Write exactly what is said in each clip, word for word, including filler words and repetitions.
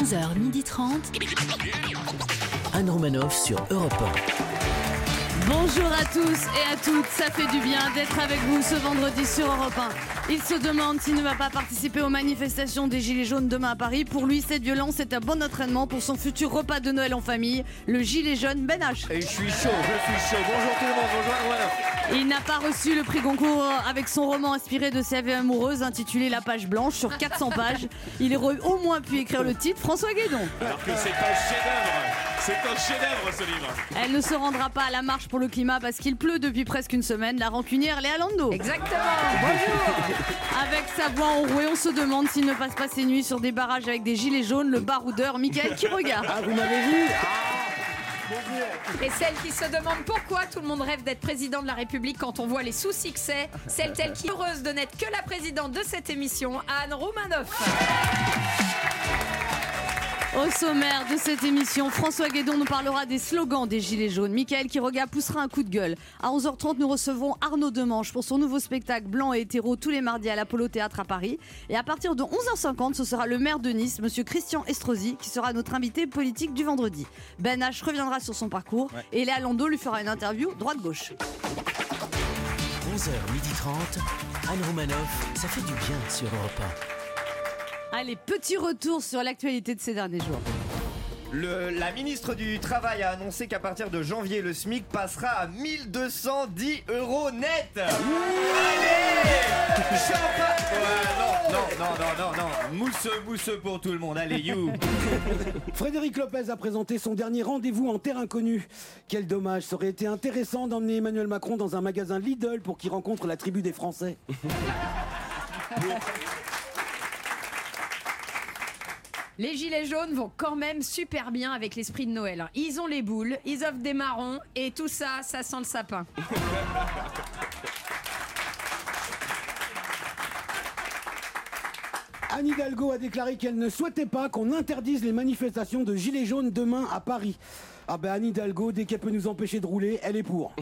onze heures trente. Anne Romanoff sur Europe un. Bonjour à tous et à toutes, ça fait du bien d'être avec vous ce vendredi sur Europe un. Il se demande s'il ne va pas participer aux manifestations des Gilets jaunes demain à Paris. Pour lui, cette violence est un bon entraînement pour son futur repas de Noël en famille. Le Gilet jaune Ben H. Et je suis chaud, je suis chaud. Bonjour tout le monde, bonjour Anne Romanoff. Il n'a pas reçu le prix Goncourt avec son roman inspiré de sa vie amoureuse intitulé La Page Blanche sur quatre cents pages. Il aurait au moins pu écrire le titre François Guédon. Alors que c'est un chef-d'œuvre. C'est un chef-d'œuvre ce livre. Elle ne se rendra pas à la marche pour le climat parce qu'il pleut depuis presque une semaine. La rancunière Léa Landau. Exactement. Bonjour. Avec sa voix enrouée, on se demande s'il ne passe pas ses nuits sur des barrages avec des gilets jaunes. Le baroudeur Mickaël qui regarde. Ah, vous m'avez vu? Et celle qui se demande pourquoi tout le monde rêve d'être président de la République quand on voit les soucis que c'est, celle telle qui est heureuse de n'être que la présidente de cette émission, Anne Romanoff. Au sommaire de cette émission, François Guédon nous parlera des slogans des Gilets jaunes. Mickaël Quiroga poussera un coup de gueule. À onze heures trente, nous recevons Arnaud Demanche pour son nouveau spectacle Blanc et hétéro tous les mardis à l'Apollo Théâtre à Paris. Et à partir de onze heures cinquante, ce sera le maire de Nice, monsieur Christian Estrosi, qui sera notre invité politique du vendredi. Ben H reviendra sur son parcours ouais. et Léa Landau lui fera une interview droite-gauche. onze heures trente, Anne Romanoff, ça fait du bien sur Europe un. Allez, petit retour sur l'actualité de ces derniers jours. Le, la ministre du Travail a annoncé qu'à partir de janvier, le SMIC passera à mille deux cent dix euros net. Allez, champagne. Ouais, non, non, non, non, non, non. Mousseux, mousseux pour tout le monde. Allez, you. Frédéric Lopez a présenté son dernier rendez-vous en terre inconnue. Quel dommage, ça aurait été intéressant d'emmener Emmanuel Macron dans un magasin Lidl pour qu'il rencontre la tribu des Français. Les gilets jaunes vont quand même super bien avec l'esprit de Noël. Ils ont les boules, ils offrent des marrons et tout ça, ça sent le sapin. Anne Hidalgo a déclaré qu'elle ne souhaitait pas qu'on interdise les manifestations de gilets jaunes demain à Paris. Ah ben Anne Hidalgo, dès qu'elle peut nous empêcher de rouler, elle est pour.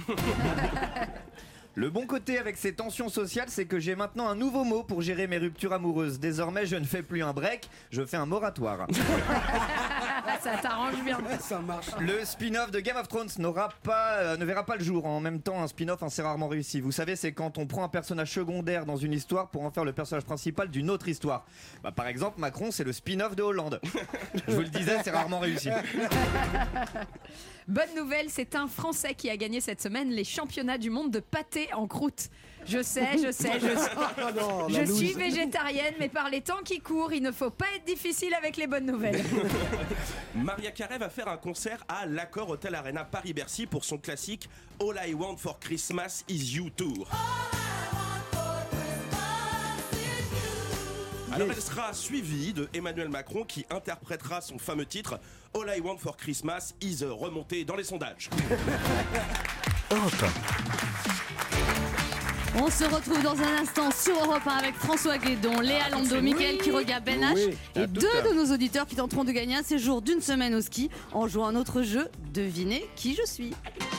Le bon côté avec ces tensions sociales, c'est que j'ai maintenant un nouveau mot pour gérer mes ruptures amoureuses. Désormais, je ne fais plus un break, je fais un moratoire. Ça t'arrange bien. Ça marche. Le spin-off de Game of Thrones n'aura pas, euh, ne verra pas le jour. En même temps, un spin-off, hein, c'est rarement réussi. Vous savez, c'est quand on prend un personnage secondaire dans une histoire pour en faire le personnage principal d'une autre histoire. Bah, par exemple, Macron, c'est le spin-off de Hollande. Je vous le disais, c'est rarement réussi. Bonne nouvelle, c'est un Français qui a gagné cette semaine les championnats du monde de pâté en croûte. Je sais, je sais, je, Ah non, je loose. suis végétarienne, mais par les temps qui courent, il ne faut pas être difficile avec les bonnes nouvelles. Maria Carey va faire un concert à l'Accor Hotel Arena Paris-Bercy pour son classique All I Want for Christmas Is You Tour. Alors elle sera suivie de Emmanuel Macron qui interprétera son fameux titre All I Want for Christmas Is remonté dans les sondages. Europe un. On se retrouve dans un instant sur Europe un avec François Guédon, Léa Landau, Mickaël Quiroga, Ben H Oui. et deux de nos auditeurs qui tenteront de gagner un séjour d'une semaine au ski en jouant à notre jeu Devinez qui je suis.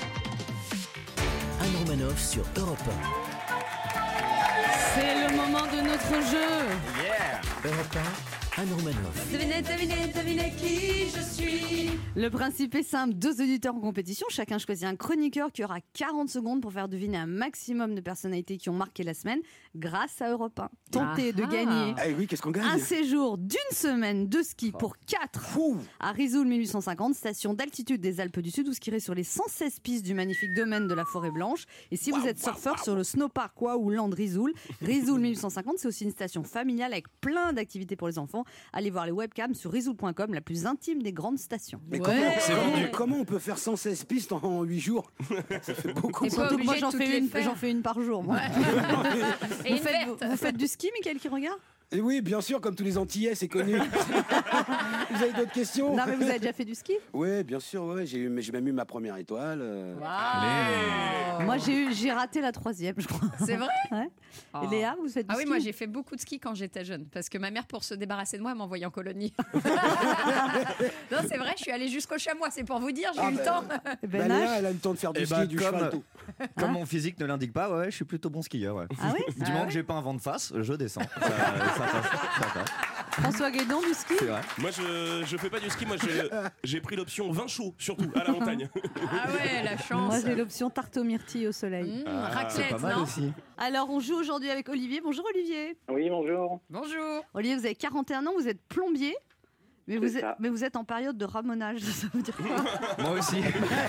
Anne Romanoff sur Europe un. C'est le moment de notre jeu. Yeah. Europe un, Anne Romanoff. Devinez, devinez, devinez qui je suis. Le principe est simple, deux auditeurs en compétition, chacun choisit un chroniqueur qui aura quarante secondes pour faire deviner un maximum de personnalités qui ont marqué la semaine grâce à Europe un. Tentez de Ah. gagner Eh oui, qu'est-ce qu'on gagne? un séjour d'une semaine de ski pour quatre Fou. à Risoul mille huit cent cinquante, station d'altitude des Alpes du Sud, où skierez sur les cent seize pistes du magnifique domaine de la Forêt Blanche. Et si vous êtes surfeur sur le snowpark ou Land Risoul, Risoul mille huit cent cinquante, c'est aussi une station familiale avec plein d'activités pour les enfants. Allez voir les webcams sur risoul point com, la plus intime des grandes stations. Mais Ouais. comment, C'est comment- vendu. comment on peut faire cent seize pistes en huit jours? Ça fait beaucoup. T'es pas Surtout que moi obligé j'en de toutes fais, les une, faire. j'en fais une par jour. Moi. Et Vous, une faites, vous, verte. vous faites du ski, Mickaël Quiroga? Et oui, bien sûr, comme tous les Antillais, c'est connu. Vous avez d'autres questions? Non mais vous avez déjà fait du ski? Oui, bien sûr, ouais, j'ai, eu- mais j'ai même eu ma première étoile. euh. Moi j'ai eu, j'ai raté la troisième, je crois. C'est vrai? Ouais. Oh. Et Léa, vous faites du Ah oui, ski? moi j'ai fait beaucoup de ski quand j'étais jeune, parce que ma mère, pour se débarrasser de moi, m'envoyait en colonie. Non, c'est vrai, je suis allée jusqu'au chamois, c'est pour vous dire, j'ai Ah eu ben, le temps. Ben Bah, Léa, H. elle a le temps de faire du Eh ski ben, et du comme- cheval tout. Comme Hein mon physique ne l'indique pas, ouais, je suis plutôt bon skieur. Ouais. Ah oui? Du Ah moment ouais que j'ai pas un vent de face, je descends. Ça, ça passe, ça passe. François Guédon, du ski? C'est vrai. Moi, je, je fais pas du ski. Moi, j'ai, j'ai pris l'option vin chaud, surtout, à la montagne. Ah ouais, la chance. Moi, j'ai l'option tarte aux myrtilles au soleil. Mmh, Ah, raclette, c'est pas mal non aussi. Alors, on joue aujourd'hui avec Olivier. Bonjour Olivier. Oui, bonjour. Bonjour. Olivier, vous avez quarante et un ans, vous êtes plombier. Mais C'est vous, êtes, ça. mais vous êtes en période de ramonage, ça veut dire quoi? Moi aussi.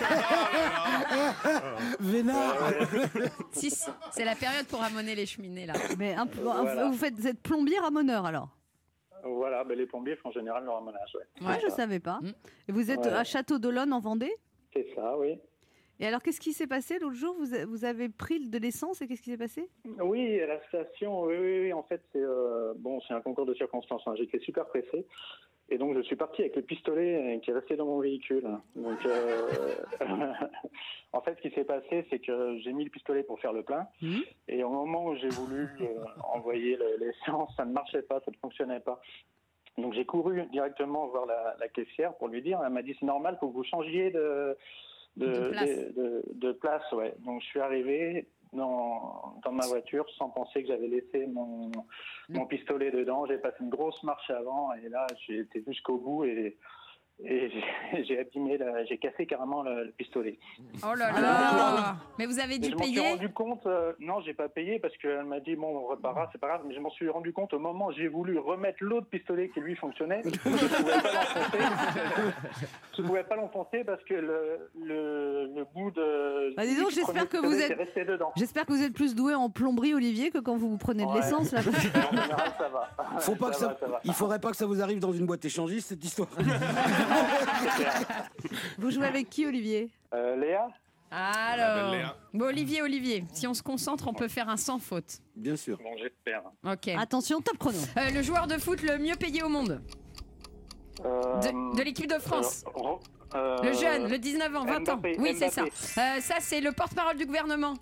Vénard. Si, si, c'est la période pour ramoner les cheminées là. Mais un- Voilà. vous, faites, vous êtes plombier ramoneur alors? Voilà, ben les plombiers font en général le ramonage. Ouais. Ah, je ne savais pas. Mm. Et vous êtes Ouais. à Château d'Olonne en Vendée? C'est ça, oui. Et alors, qu'est-ce qui s'est passé l'autre jour? vous, a- vous avez pris de l'essence et qu'est-ce qui s'est passé? Oui, à la station, oui, oui, oui. En fait, c'est euh, bon, c'est un concours de circonstances. Hein. J'étais super pressé. Et donc, je suis parti avec le pistolet qui est resté dans mon véhicule. Donc, euh, en fait, ce qui s'est passé, c'est que j'ai mis le pistolet pour faire le plein. Mmh. Et au moment où j'ai voulu euh, envoyer le- l'essence, ça ne marchait pas, ça ne fonctionnait pas. Donc, j'ai couru directement voir la, la caissière pour lui dire. Elle m'a dit, c'est normal, il faut que vous changiez de, de, De place. de- de- de place. Ouais. Donc, je suis arrivé dans, dans ma voiture sans penser que j'avais laissé mon, mon pistolet dedans. J'ai passé une grosse marche avant et là, j'ai été jusqu'au bout et, et j'ai, j'ai abîmé, la- j'ai cassé carrément le, le pistolet. Oh là Ah. là. Mais vous avez Et dû je m'en suis payer? rendu compte, euh, non, j'ai pas payé parce qu'elle m'a dit, bon, on reparera, c'est pas grave, mais je m'en suis rendu compte au moment où j'ai voulu remettre l'autre pistolet qui lui fonctionnait. Je ne pouvais pas l'enfoncer. Je ne pouvais pas l'enfoncer parce que le, le, le bout de. Bah, dis donc, du j'espère premier que vous pistolet êtes- était resté dedans. J'espère que vous êtes plus doué en plomberie, Olivier, que quand vous prenez de Ouais. l'essence. Là. En général, ça va. Faut pas que ça, va, ça va. il faudrait pas que ça vous arrive dans une boîte échangiste cette histoire. C'est clair. Vous jouez avec qui, Olivier? Euh, Léa, Alors, belle Léa. bon, Olivier, Olivier, si on se concentre, on peut faire un sans faute. Bien sûr. bon, j'espère. Ok. Attention, top chrono. Euh, le joueur de foot le mieux payé au monde Euh, de, de l'équipe de France. euh, Ro- euh, Le jeune, le dix-neuf ans, vingt ans. Mbappé, Oui, c'est ça. Mbappé. Euh, ça, c'est le porte-parole du gouvernement.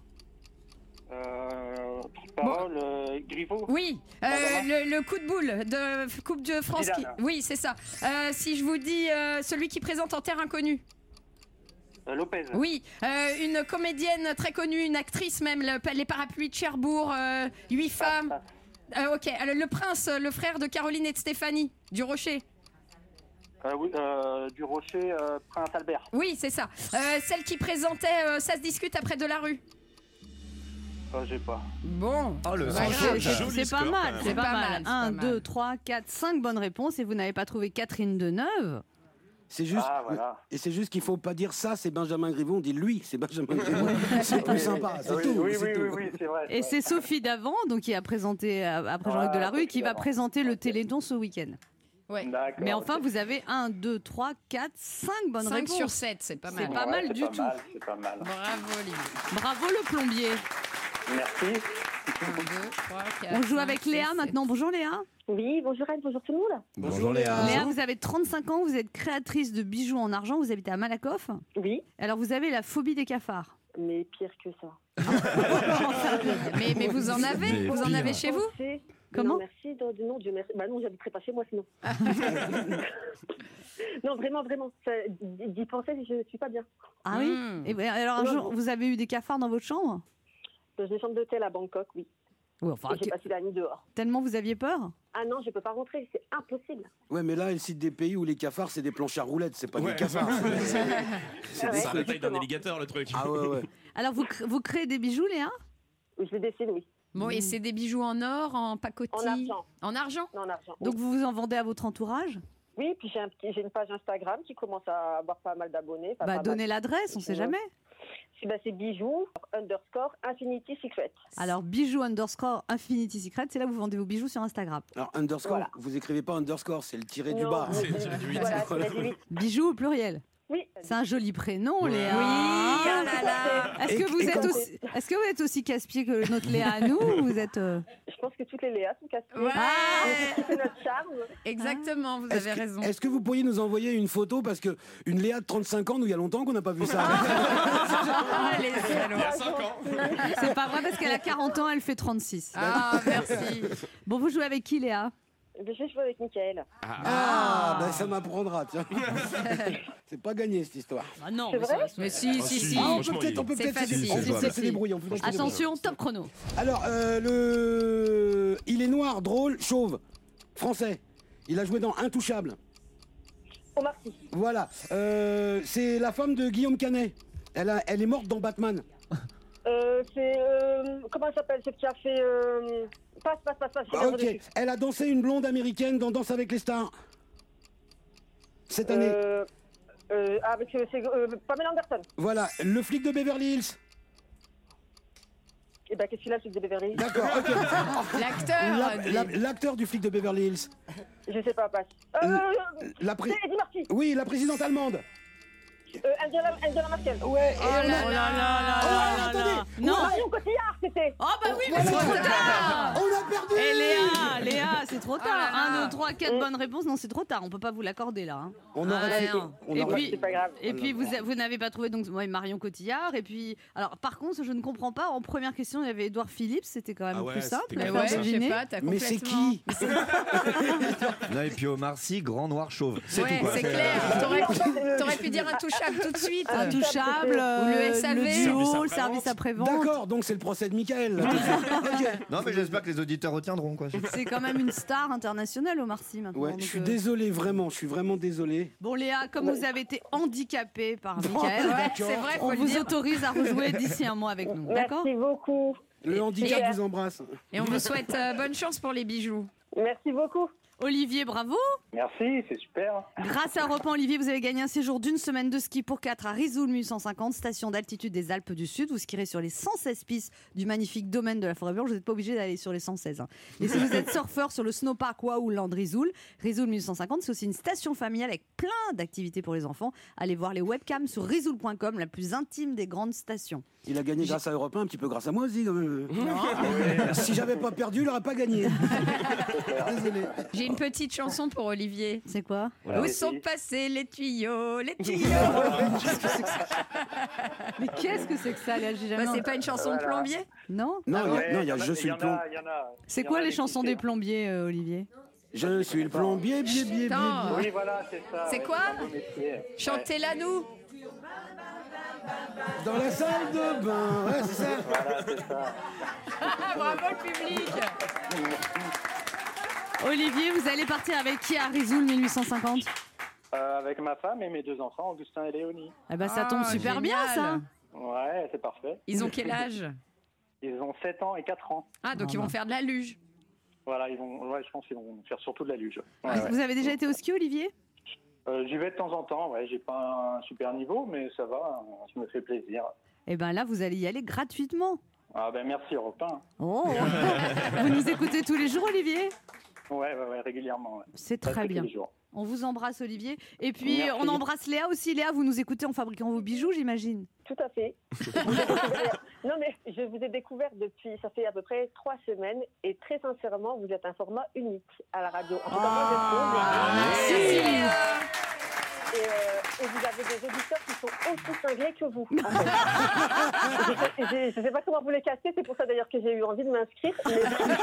Euh, parole, euh, Griveaux. Oui, euh, Benjamin. le, le coup de boule de Coupe de France. Qui... Zidane. Oui, c'est ça. Euh, si je vous dis euh, celui qui présente En Terre Inconnue. Euh, Lopez. Oui, euh, une comédienne très connue, une actrice même, le- les parapluies de Cherbourg, euh, huit femmes. Euh, ok, alors, le prince, le frère de Caroline et de Stéphanie, du Rocher. Euh, oui, euh, du Rocher, euh, Prince Albert. Oui, c'est ça. Euh, celle qui présentait euh, Ça se discute après de la rue. Euh, j'ai pas. Bon. Oh, le Ouais, sang c'est- chaud. joli c'est pas score, mal, quand même. c'est pas, pas mal. mal, c'est un, pas mal. deux, trois, quatre, cinq bonnes réponses et vous n'avez pas trouvé Catherine Deneuve. C'est juste, Ah, voilà. et c'est juste qu'il faut pas dire ça, c'est Benjamin Griveaux, on dit lui, c'est Benjamin Griveaux. C'est plus sympa, c'est oui, tout. Oui, c'est oui, tout. oui, oui, c'est vrai. Et c'est Sophie Davant, donc qui a présenté euh, après Jean-Luc Ah, Delarue, qui Sophie va Davant. présenter le Ok. Téléthon ce week-end. Ouais. D'accord. Mais enfin, vous avez un, deux, trois, quatre, cinq bonnes cinq réponses. sur sept, c'est pas C'est mal. pas Ouais, mal c'est du pas tout. mal, c'est pas mal. Bravo, Olivier. Bravo le plombier. Merci. un, deux, trois, quatre, On joue cinq, avec six, Léa sept. maintenant. Bonjour Léa. Oui, bonjour Anne, bonjour tout le monde. Bonjour Léa. Léa, vous avez trente-cinq ans, vous êtes créatrice de bijoux en argent, vous habitez à Malakoff. Oui, Alors vous avez la phobie des cafards. mais pire que ça. Mais, mais vous en avez Mais Vous en pire. avez chez vous Pensez- Comment Non, merci, non, non, Dieu merci. Bah non, j'habiterai pas chez moi sinon. Non, vraiment, vraiment. ça- D'y penser, je ne suis pas bien. Ah oui Hmm. Et ben, alors un Non, jour, non. vous avez eu des cafards dans votre chambre? J'ai une chambre d'hôtel à Bangkok, oui. Oui, enfin, Et j'ai que- passé la nuit dehors. tellement vous aviez peur? Ah non, je peux pas rentrer, c'est impossible. Ouais, mais là, elle cite des pays où les cafards, c'est des planches à roulettes, c'est pas Ouais. des cafards. c'est- c'est- C'est Ah ouais, c'est la taille d'un exactement. alligator, le truc. Ah ouais, ouais. Alors vous, cr- vous créez des bijoux, Léa? Je les dessine, oui. Bon, et c'est des bijoux en or, en En pacotille argent. En argent Non, en argent. Donc vous vous en vendez à votre entourage? Oui, puis j'ai un petit- j'ai une page Instagram qui commence à avoir pas mal d'abonnés. enfin, Bah pas donnez mal. l'adresse, on sait Ouais. jamais. C'est bah, c'est bijoux underscore Infinity Secret. Alors bijoux underscore Infinity Secret, c'est là que vous vendez vos bijoux sur Instagram. Alors, underscore, Voilà. vous écrivez pas underscore, c'est le tiré du Non, bas. oui, C'est- c'est du huit. voilà, c'est du huit. Bijoux au pluriel. Oui. C'est un joli prénom, Ouais. Léa. Oui, ah là là. Est-ce que Et- vous et êtes quand- aussi, est-ce que vous êtes aussi casse-pied que notre Léa à nous ou vous êtes euh, Je pense que toutes les Léas sont cassées. Ouais. C'est notre charme. Exactement, vous Est-ce avez que, raison. est-ce que vous pourriez nous envoyer une photo parce que une Léa de trente-cinq ans, nous il y a longtemps qu'on n'a pas vu ça. Ah, les salauds. Il y a cinq ans. C'est pas vrai parce qu'elle a quarante ans, elle fait trente-six. Ah, merci. Bon, vous jouez avec qui, Léa? Je vais jouer avec Mickaël. Ah, ben ça m'apprendra, tiens. C'est pas gagné cette histoire. Ah non, C'est vrai Mais si, Ah, si, si. si. Ah, on peut franchement, peut-être, il- on peut c'est peut-être se facile, débrouiller, on c'est peut peut-être se facile. débrouiller, on peut peut-être se débrouiller. Attention, top chrono. Alors, euh, le... il est noir, drôle, chauve, français. Il a joué dans Intouchable. Omar Sy. Voilà. Euh, c'est la femme de Guillaume Canet. Elle, a, elle est morte dans Batman. Euh, c'est... Euh, comment elle s'appelle? C'est qui a fait... Euh, passe, passe, passe, passe. Ah, ok. Elle a dansé une blonde américaine dans Danse avec les stars. Cette année. Euh, euh, avec euh, c'est, euh, Pamela Anderson. Voilà. Le flic de Beverly Hills. Et ben qu'est-ce qu'il a, ce de Beverly Hills? D'accord, ok. L'acteur. La- des- la- L'acteur du flic de Beverly Hills. Je sais pas, passe. Euh, Euh, La pré- c'est Eddie Murphy. Oui, la présidente allemande. Euh, Angela, Angela Merkel. Ouais, et Oh on là a- là là là Oh, là là. attendez. Non. Marion Cotillard, c'était. Oh bah oui, mais c'est trop tard. On a perdu. Et Léa, Léa, c'est trop tard. là là. un, deux, trois, quatre bonnes réponses. Non, c'est trop tard. On peut pas vous l'accorder là. hein. On Ah, aurait fait. non. on Et aurait- puis, C'est pas grave. et puis vous, a- vous n'avez pas trouvé donc ouais, Marion Cotillard. Et puis, alors par contre, je ne comprends pas. En première question, il y avait Édouard Philippe. C'était quand même Ah ouais, plus simple. c'était à Mais faire ouais, je sais deviner. pas, t'as Mais c'est complètement- qui? Non, et puis Omar Sy, grand noir chauve. C'est Ouais, tout quoi. c'est clair. T'aurais pu, t'aurais pu dire Intouchable tout de suite. Intouchable, Ou le S A V. le duo, Service le service après-vente. D'accord, donc c'est le procès de Michael. Ok. Non, mais j'espère que les auditeurs retiendront quoi. C'est quand même une star internationale, Omar Sy maintenant. Ouais, donc, je suis euh, désolé, vraiment, je suis vraiment désolé. Bon Léa, comme vous avez été handicapée par Michael, Ouais, c'est vrai, faut on le vous dire. autorise à rejouer d'ici un mois avec nous. D'accord? Merci beaucoup. Le handicap Et- vous embrasse. Et on vous souhaite euh, bonne chance pour les bijoux. Merci beaucoup. Olivier, bravo. Merci, c'est super. Grâce à Europe un, Olivier, vous avez gagné un séjour d'une semaine de ski pour quatre à Risoul mille cent cinquante, station d'altitude des Alpes du Sud. Vous skierez sur les cent seize pistes du magnifique domaine de la Forêt Blanche. Vous n'êtes pas obligé d'aller sur les cent seize. hein. Et si vous êtes surfeur sur le snowpark Waouland Risoul, Risoul mille cent cinquante, c'est aussi une station familiale avec plein d'activités pour les enfants. Allez voir les webcams sur risoul point com, la plus intime des grandes stations. Il a gagné grâce à Europe un, un petit peu grâce à moi aussi. Quand même. Si j'avais pas perdu, il n'aurait pas gagné. Désolé. J'ai une petite chanson pour Olivier. C'est quoi? Voilà, Où allez-y. sont passés les tuyaux, les tuyaux? Mais qu'est-ce que c'est que ça, Léa? J'ai jamais Bah, c'est entendu. pas une chanson de Voilà. plombier? Non? Non, il y a- Ouais, non, il y a en Je il suis y le en plomb. a- il y en a- C'est il y en quoi a les des chansons clichés. des plombiers, euh, Olivier? Je suis le plombier, biais, biais, biais, Attends. biais. Oui, voilà, c'est ça. C'est ouais, quoi un beau métier. Chantez-la nous. Dans la salle de bain. Ouais, c'est ça. Voilà, c'est ça. Ah, bravo le public. Olivier, vous allez partir avec qui à Risoul mille huit cent cinquante? Euh, avec ma femme et mes deux enfants, Augustin et Léonie. Eh ben, ça tombe Ah, super bien, ça. génial. Ouais, c'est parfait. Ils ont quel âge? Ils ont sept ans et quatre ans. Ah, donc ils vont faire de la luge. Voilà, ils vont, ouais, je pense qu'ils vont faire surtout de la luge. Ouais, Vous- ouais. Vous avez déjà été au ski, Olivier? Euh, J'y vais de temps en temps, ouais, j'ai pas un super niveau, mais ça va, je me fais plaisir. Eh ben là, vous allez y aller gratuitement. Ah ben merci Europe un. Oh Vous nous écoutez tous les jours, Olivier? Ouais, ouais, ouais, régulièrement. Ouais. C'est Presque très tous bien. les jours. On vous embrasse, Olivier. Et puis, Merci. on embrasse Léa aussi. Léa, vous nous écoutez en fabriquant vos bijoux, j'imagine. Tout à fait. Non, mais je vous ai découvert depuis, ça fait à peu près trois semaines, et très sincèrement, vous êtes un format unique à la radio. En tout cas, moi, je trouve. Ah, merci. Et, euh, et vous avez des auditeurs qui sont aussi cinglés que vous. en fait. je ne sais pas comment vous les casser, c'est pour ça d'ailleurs que j'ai eu envie de m'inscrire. mais-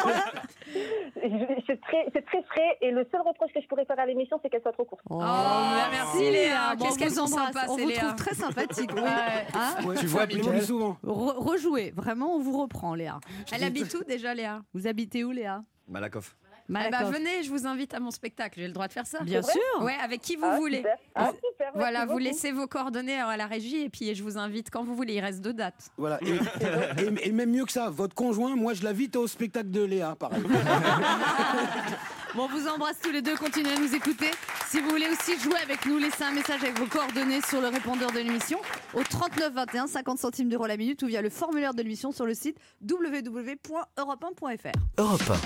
c'est très, c'est très frais, et le seul reproche que je pourrais faire à l'émission, c'est qu'elle soit trop courte. Oh, merci, Léa. Bon, Qu'est-ce on qu'elles vous sont embrasse. sympas, On ces vous Léa. trouve très sympathique. Oui. Ouais. Hein Ouais, Tu faut vois, appeler Mickaël plus souvent. Re- rejouez. Vraiment, on vous reprend, Léa. Elle habite où déjà, Léa? Vous habitez où, Léa? Malakoff. Eh ben, Malakoff. venez, je vous invite à mon spectacle. J'ai le droit de faire ça. Bien C'est vrai sûr. Ouais, avec qui vous Ah, voulez. super. Ah, super, merci Voilà, vous beaucoup. laissez vos coordonnées à la régie et puis je vous invite quand vous voulez. Il reste deux dates. Voilà. Et, et- et même mieux que ça, votre conjoint, moi je l'invite au spectacle de Léa, pareil. Bon, on vous embrasse tous les deux. Continuez à nous écouter. Si vous voulez aussi jouer avec nous, laissez un message avec vos coordonnées sur le répondeur de l'émission au trente-neuf vingt et un, cinquante centimes d'euros la minute, ou via le formulaire de l'émission sur le site w w w point europe un point f r. Europe un.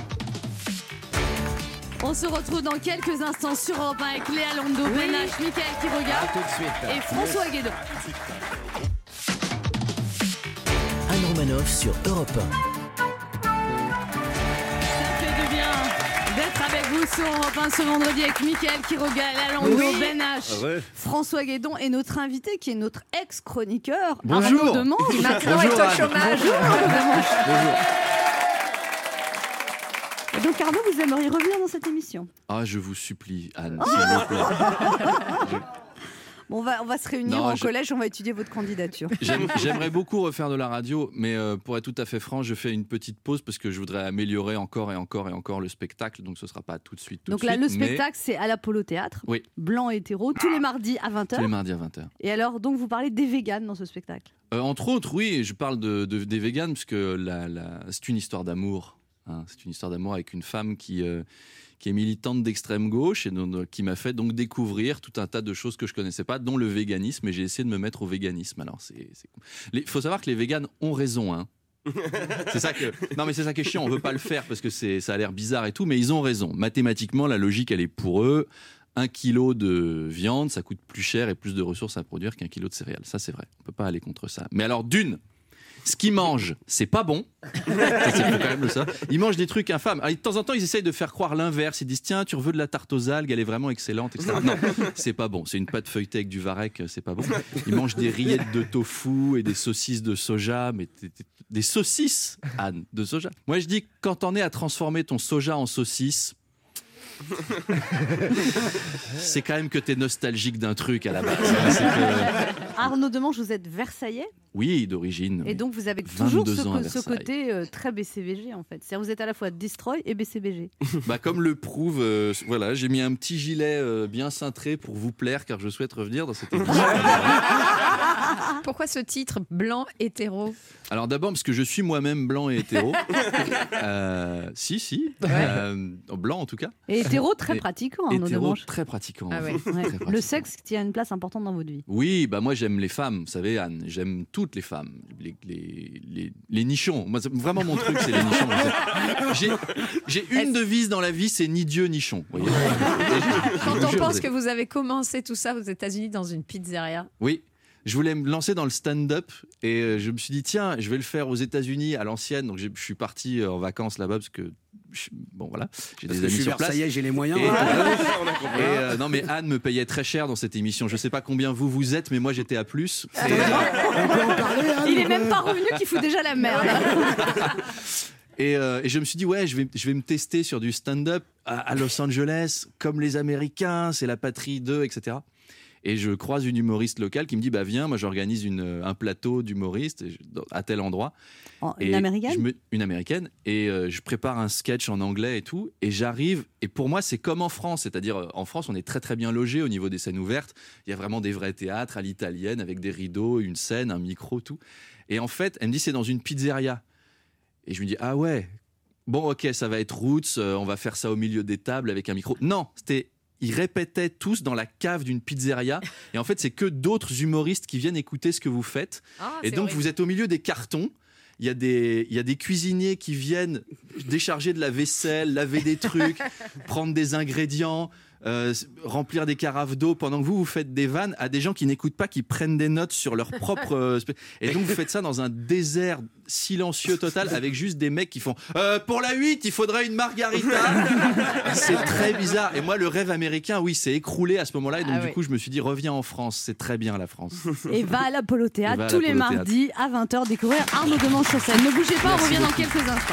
On se retrouve dans quelques instants sur Europe un avec Léa Londo, Ben H, Mickaël Quiroga Tout de suite. et François Guédon. Anne Romanoff sur Europe un. Ça fait du bien d'être avec vous sur Europe un ce vendredi avec Mickaël Quiroga, Léa Londo, Oui. Ben H, Heureux. François Guédon et notre invité qui est notre ex-chroniqueur, Bonjour. Arnaud Demange. Qui maintenant Bonjour, est au Anne. chômage. Bonjour. Et donc Arnaud, vous aimeriez revenir dans cette émission? Ah, je vous supplie, Anne, Oh. s'il vous plaît. Bon, on va, on va se réunir Non, en je- collège, on va étudier votre candidature. J'aime- J'aimerais beaucoup refaire de la radio, mais euh, pour être tout à fait franc, je fais une petite pause parce que je voudrais améliorer encore et encore et encore le spectacle, donc ce sera pas tout de suite. Tout Donc de là, suite, le mais spectacle, c'est à l'Apollo Théâtre, Oui. blanc et hétéro, tous les mardis à vingt tous les heures. mardis à vingt heures. Et alors, donc, vous parlez des véganes dans ce spectacle. Euh, entre autres, oui, je parle de, de- des véganes parce que la, la- c'est une histoire d'amour. hein. C'est une histoire d'amour avec une femme qui, euh, qui est militante d'extrême gauche et donc, qui m'a fait donc découvrir tout un tas de choses que je connaissais pas, dont le véganisme. Et j'ai essayé de me mettre au véganisme. Alors, c'est, il faut savoir que les véganes ont raison. Hein. c'est ça que non mais c'est ça qui est chiant. On veut pas le faire parce que c'est, ça a l'air bizarre et tout, mais ils ont raison. Mathématiquement, la logique, elle est pour eux. Un kilo de viande, ça coûte plus cher et plus de ressources à produire qu'un kilo de céréales. Ça, c'est vrai. On peut pas aller contre ça. Mais alors, d'une, ce qu'ils mangent, c'est pas bon. Ça, c'est faut quand même le savoir. Ils mangent des trucs infâmes. Alors, de temps en temps, ils essayent de faire croire l'inverse. Ils disent tiens, tu veux de la tarte aux algues, elle est vraiment excellente, et cetera. Non, c'est pas bon. C'est une pâte feuilletée avec du varech, c'est pas bon. Ils mangent des rillettes de tofu et des saucisses de soja, mais t- t- des saucisses, Anne, de soja. Moi, je dis quand t'en es à transformer ton soja en saucisse. C'est quand même que t'es nostalgique d'un truc à la base. hein. C'est que- Arnaud Demange, vous êtes Versaillais. Oui, d'origine. Et oui. donc, vous avez toujours ce, vingt-deux ans à co- ce Versailles. côté euh, très B C B G, en fait. C'est-à-dire, vous êtes à la fois Destroy et B C B G. Bah, comme le prouve, euh, voilà, j'ai mis un petit gilet euh, bien cintré pour vous plaire, car je souhaite revenir dans cette émission. Pourquoi ce titre blanc hétéro? Alors d'abord parce que je suis moi-même blanc et hétéro. Euh, si, si, euh, blanc en tout cas. Et hétéro, très Et pratiquant, Arnaud Hétéro, Demange. très pratiquant. Ah ouais. oui, Ouais. très Le pratiquant. sexe tient une place importante dans votre vie. Oui, bah moi j'aime les femmes, vous savez Anne, j'aime toutes les femmes, les, les, les, les nichons. Moi, c'est vraiment mon truc, c'est les nichons. J'ai, j'ai une devise dans la vie, c'est ni Dieu ni chon. vous voyez. Quand Je on vous pense jure, que vous avez commencé tout ça aux États-Unis dans une pizzeria. Oui. Je voulais me lancer dans le stand-up et euh, je me suis dit tiens, je vais le faire aux États-Unis à l'ancienne. Donc j'ai- je suis parti euh, en vacances là-bas parce que je- bon voilà, j'ai Parce des que je amis suis sur place. Versaillais, j'ai les moyens. Et, hein. On a compris. et, euh, non mais Anne me payait très cher dans cette émission. Je sais pas combien vous vous êtes, mais moi j'étais à plus. Et, euh, On peut en parler, hein, Il est donc, même euh, pas revenu qu'il fout déjà la merde. Et, euh, et je me suis dit, ouais, je vais, je vais me tester sur du stand-up à, à Los Angeles, comme les Américains, c'est la patrie d'eux, et cetera. Et je croise une humoriste locale qui me dit, bah viens, moi j'organise une, un plateau d'humoristes et je- dans- à tel endroit. Oh, Et une américaine je me- Une américaine. Et euh, je prépare un sketch en anglais et tout. Et j'arrive. Et pour moi, c'est comme en France. C'est-à-dire, euh, en France, on est très très bien logé au niveau des scènes ouvertes. Il y a vraiment des vrais théâtres à l'italienne avec des rideaux, une scène, un micro, tout. Et en fait, elle me dit, c'est dans une pizzeria. Et je me dis, ah ouais. Bon, ok, ça va être roots. euh, on va faire ça au milieu des tables avec un micro. Non, c'était. Ils répétaient tous dans la cave d'une pizzeria. Et en fait, c'est que d'autres humoristes qui viennent écouter ce que vous faites. Ah, Et c'est donc, horrible. vous êtes au milieu des cartons. Il y, a des, il y a des cuisiniers qui viennent décharger de la vaisselle, laver des trucs, prendre des ingrédients, euh, remplir des carafes d'eau pendant que vous, vous faites des vannes à des gens qui n'écoutent pas, qui prennent des notes sur leur propre... euh, spé- et donc, vous faites ça dans un désert silencieux total avec juste des mecs qui font euh, pour la huit, il faudrait une margarita. C'est très bizarre. Et moi, le rêve américain, oui, s'est écroulé à ce moment-là. Et donc, Ah du ouais. coup, je me suis dit, reviens en France. C'est très bien, la France. Et va à l'Apollo Et va Théâtre à tous les l'Apollo Théâtre. mardis à vingt heures découvrir Arnaud Demange sur scène. Ne bougez pas, on Merci revient dans beaucoup. quelques instants.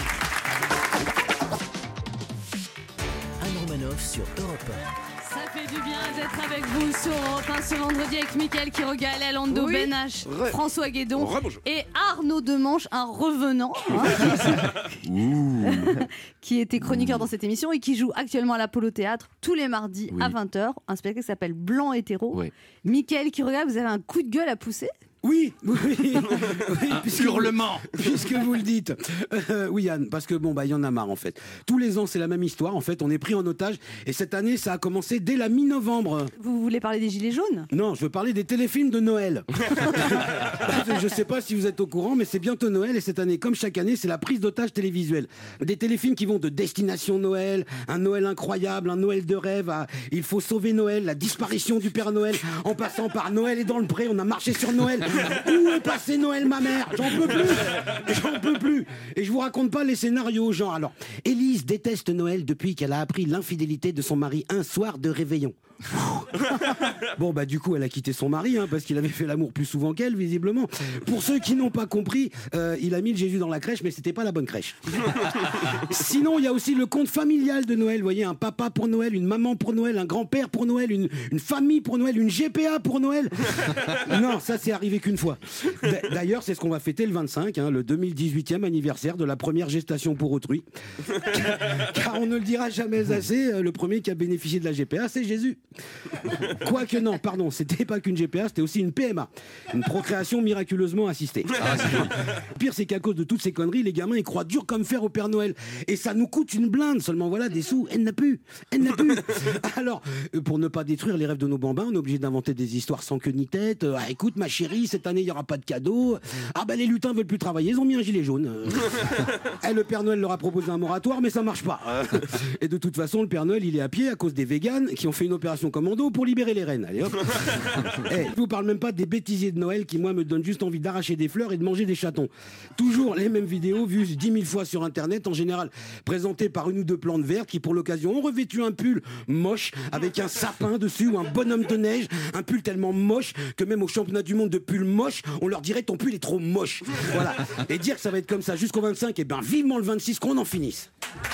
Anne Romanoff sur Europe Ça fait du bien d'être avec vous sur Europe un ce vendredi avec Mickaël Quiroga, Lando Oui. Ben H, Re- François Guédon Rebonjour. et Arnaud Demange, un revenant hein, qui était chroniqueur dans cette émission et qui joue actuellement à l'Apollo Théâtre tous les mardis Oui. à vingt heures. Un spectacle qui s'appelle Blanc hétéro. Ouais. Mickaël Quiroga, vous avez un coup de gueule à pousser? Oui, oui, oui, Un puisque- hurlement. Puisque vous le dites. Euh, oui, Yann, parce que bon, bah, il y en a marre en fait. Tous les ans, c'est la même histoire. En fait, on est pris en otage. Et cette année, ça a commencé dès la mi-novembre. Vous voulez parler des Gilets jaunes? Non, je veux parler des téléfilms de Noël. Je sais pas si vous êtes au courant, mais c'est bientôt Noël. Et cette année, comme chaque année, c'est la prise d'otage télévisuelle. Des téléfilms qui vont de Destination Noël, un Noël incroyable, un Noël de rêve, à Il faut sauver Noël, la disparition du Père Noël, en passant par Noël est dans le pré, on a marché sur Noël. Où est passé Noël, ma mère? J'en peux plus. J'en peux plus. Et je vous raconte pas les scénarios, genre, alors, Élise déteste Noël depuis qu'elle a appris l'infidélité de son mari un soir de réveillon. Bon, bah du coup, elle a quitté son mari, hein, parce qu'il avait fait l'amour plus souvent qu'elle, visiblement. Pour ceux qui n'ont pas compris, euh, il a mis le Jésus dans la crèche, mais c'était pas la bonne crèche. Sinon, il y a aussi le conte familial de Noël. Vous voyez, un papa pour Noël, une maman pour Noël, un grand-père pour Noël, une, une famille pour Noël, une G P A pour Noël. Non, ça, c'est arrivé qu'une fois. D'ailleurs, c'est ce qu'on va fêter le vingt-cinq, hein, le deux mille dix-huitième anniversaire de la première gestation pour autrui. Car on ne le dira jamais assez, le premier qui a bénéficié de la G P A, c'est Jésus. Quoique non, pardon, c'était pas qu'une G P A, c'était aussi une P M A, une procréation miraculeusement assistée. Ah, le pire, c'est qu'à cause de toutes ces conneries, les gamins ils croient dur comme fer au Père Noël, et ça nous coûte une blinde. Seulement voilà, des sous, elle n'a plus, elle n'a plus. Alors, pour ne pas détruire les rêves de nos bambins, on est obligé d'inventer des histoires sans queue ni tête. Ah, écoute ma chérie, cette année il y aura pas de cadeau. Ah bah les lutins veulent plus travailler, ils ont mis un gilet jaune. Et le Père Noël leur a proposé un moratoire, mais ça marche pas. Et de toute façon, le Père Noël il est à pied à cause des véganes qui ont fait une opération commando pour libérer les rennes. Allez hop. Hey, je vous parle même pas des bêtisiers de Noël qui moi me donnent juste envie d'arracher des fleurs et de manger des chatons. Toujours les mêmes vidéos vues dix mille fois sur internet, en général présentées par une ou deux plantes vertes qui pour l'occasion ont revêtu un pull moche avec un sapin dessus ou un bonhomme de neige, un pull tellement moche que même au championnat du monde de pull moche, on leur dirait ton pull est trop moche. Voilà. Et dire que ça va être comme ça jusqu'au vingt-cinq, et ben vivement le vingt-six qu'on en finisse.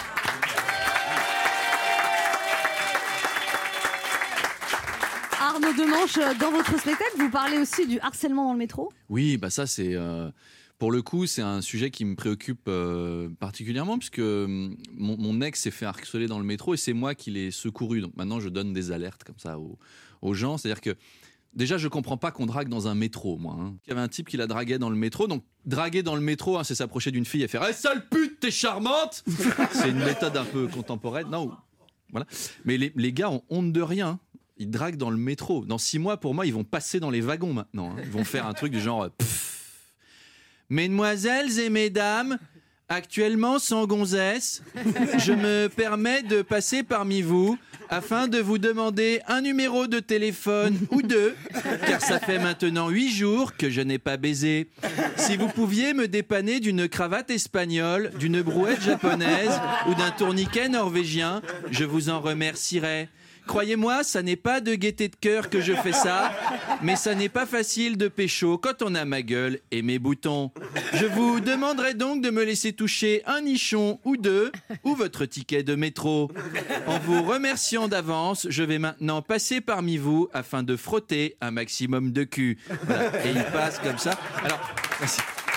Arnaud Demanche, dans votre spectacle, vous parlez aussi du harcèlement dans le métro ? Oui, bah ça c'est... Euh... Pour le coup, c'est un sujet qui me préoccupe euh, particulièrement puisque mon, mon ex s'est fait harceler dans le métro et c'est moi qui l'ai secouru. Donc maintenant, je donne des alertes comme ça aux, aux gens. C'est-à-dire que déjà, je comprends pas qu'on drague dans un métro, moi. Hein. Il y avait un type qui la draguait dans le métro. Donc draguer dans le métro, hein, c'est s'approcher d'une fille et faire hey, « sale pute, t'es charmante !» C'est une méthode un peu contemporaine. Non, voilà. Mais les, les gars ont honte de rien. Ils draguent dans le métro. Dans six mois, pour moi, ils vont passer dans les wagons maintenant. Hein. Ils vont faire un truc du genre pff, Mesdemoiselles et mesdames, actuellement sans gonzesse, je me permets de passer parmi vous afin de vous demander un numéro de téléphone ou deux, car ça fait maintenant huit jours que je n'ai pas baisé. Si vous pouviez me dépanner d'une cravate espagnole, d'une brouette japonaise ou d'un tourniquet norvégien, je vous en remercierais. Croyez-moi, ça n'est pas de gaieté de cœur que je fais ça, mais ça n'est pas facile de pécho quand on a ma gueule et mes boutons. Je vous demanderai donc de me laisser toucher un nichon ou deux, ou votre ticket de métro. En vous remerciant d'avance, je vais maintenant passer parmi vous afin de frotter un maximum de cul. Voilà. Et il passe comme ça. Alors, vous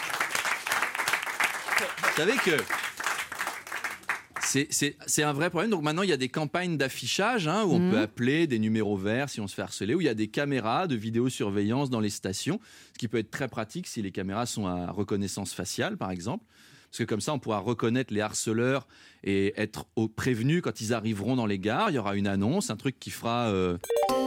savez que... C'est, c'est, c'est un vrai problème. Donc maintenant, il y a des campagnes d'affichage hein, où on mmh. peut appeler des numéros verts si on se fait harceler, où il y a des caméras de vidéosurveillance dans les stations, ce qui peut être très pratique si les caméras sont à reconnaissance faciale, par exemple. Parce que comme ça, on pourra reconnaître les harceleurs et être au, prévenus quand ils arriveront dans les gares. Il y aura une annonce, un truc qui fera... Euh...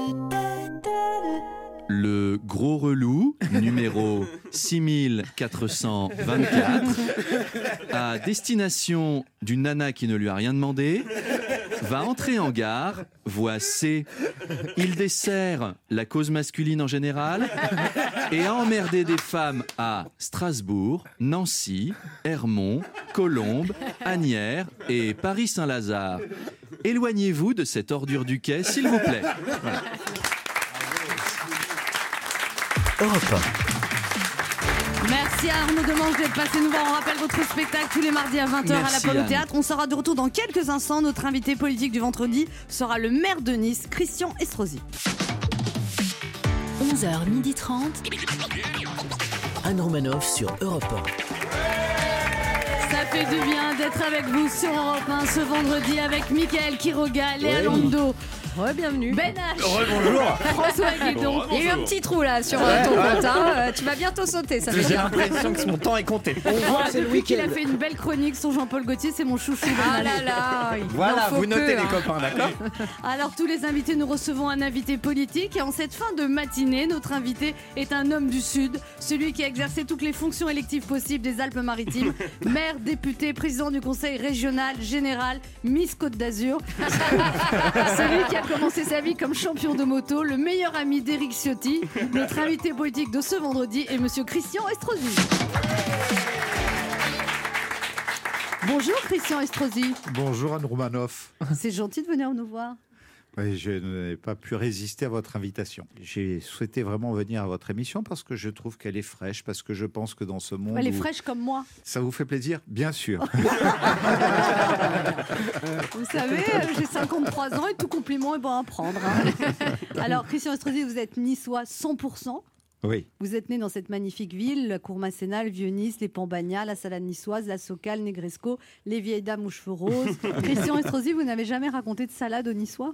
Le gros relou, numéro six mille quatre cent vingt-quatre, à destination d'une nana qui ne lui a rien demandé, va entrer en gare, voie C. Il dessert la cause masculine en général et a emmerdé des femmes à Strasbourg, Nancy, Hermont, Colombes, Asnières et Paris-Saint-Lazare. Éloignez-vous de cette ordure du quai, s'il vous plaît. Voilà. Europe un. Merci à Arnaud Demanche d'être passé nous voir. On rappelle votre spectacle tous les mardis à vingt heures Merci à la Polo Anne. Théâtre. On sera de retour dans quelques instants. Notre invité politique du vendredi sera le maire de Nice, Christian Estrosi. onze heures trente. Anne Romanoff sur Europe un. Ça fait du bien d'être avec vous sur Europe un ce vendredi avec Mickaël Quiroga, Léa Lando. Ouais, bienvenue. Ben H. Bonjour. François Guédon. Il y a eu un petit trou là sur euh, ton compte. Hein. Euh, tu vas bientôt sauter. Ça J'ai l'impression que mon temps est compté. On voit que c'est le Depuis qu'il week-end. a fait une belle chronique sur Jean-Paul Gaultier, c'est mon chouchou. Ben Ah H. là là. il Voilà, en faut vous peu, notez hein. les copains, d'accord? Alors tous les invités, nous recevons un invité politique et en cette fin de matinée, notre invité est un homme du Sud, celui qui a exercé toutes les fonctions électives possibles des Alpes-Maritimes, maire, député, président du conseil régional, général, Miss Côte d'Azur, celui qui a commencé sa vie comme champion de moto, le meilleur ami d'Éric Ciotti. Notre invité politique de ce vendredi est monsieur Christian Estrosi. Bonjour Christian Estrosi. Bonjour Anne Romanoff. C'est gentil de venir nous voir. Oui, je n'ai pas pu résister à votre invitation. J'ai souhaité vraiment venir à votre émission parce que je trouve qu'elle est fraîche, parce que je pense que dans ce monde... Elle est où- fraîche comme moi. Ça vous fait plaisir? Bien sûr. Vous savez, euh, j'ai cinquante-trois ans et tout compliment est bon à prendre. hein. Alors, Christian Estrosi, vous êtes niçois cent pour cent. Oui. Vous êtes né dans cette magnifique ville, la Cour Masséna, Vieux-Nice, les Pambagnas, la Salade niçoise, la Socale, Negresco, les vieilles dames aux cheveux roses. Christian Estrosi, vous n'avez jamais raconté de salade aux Niçois?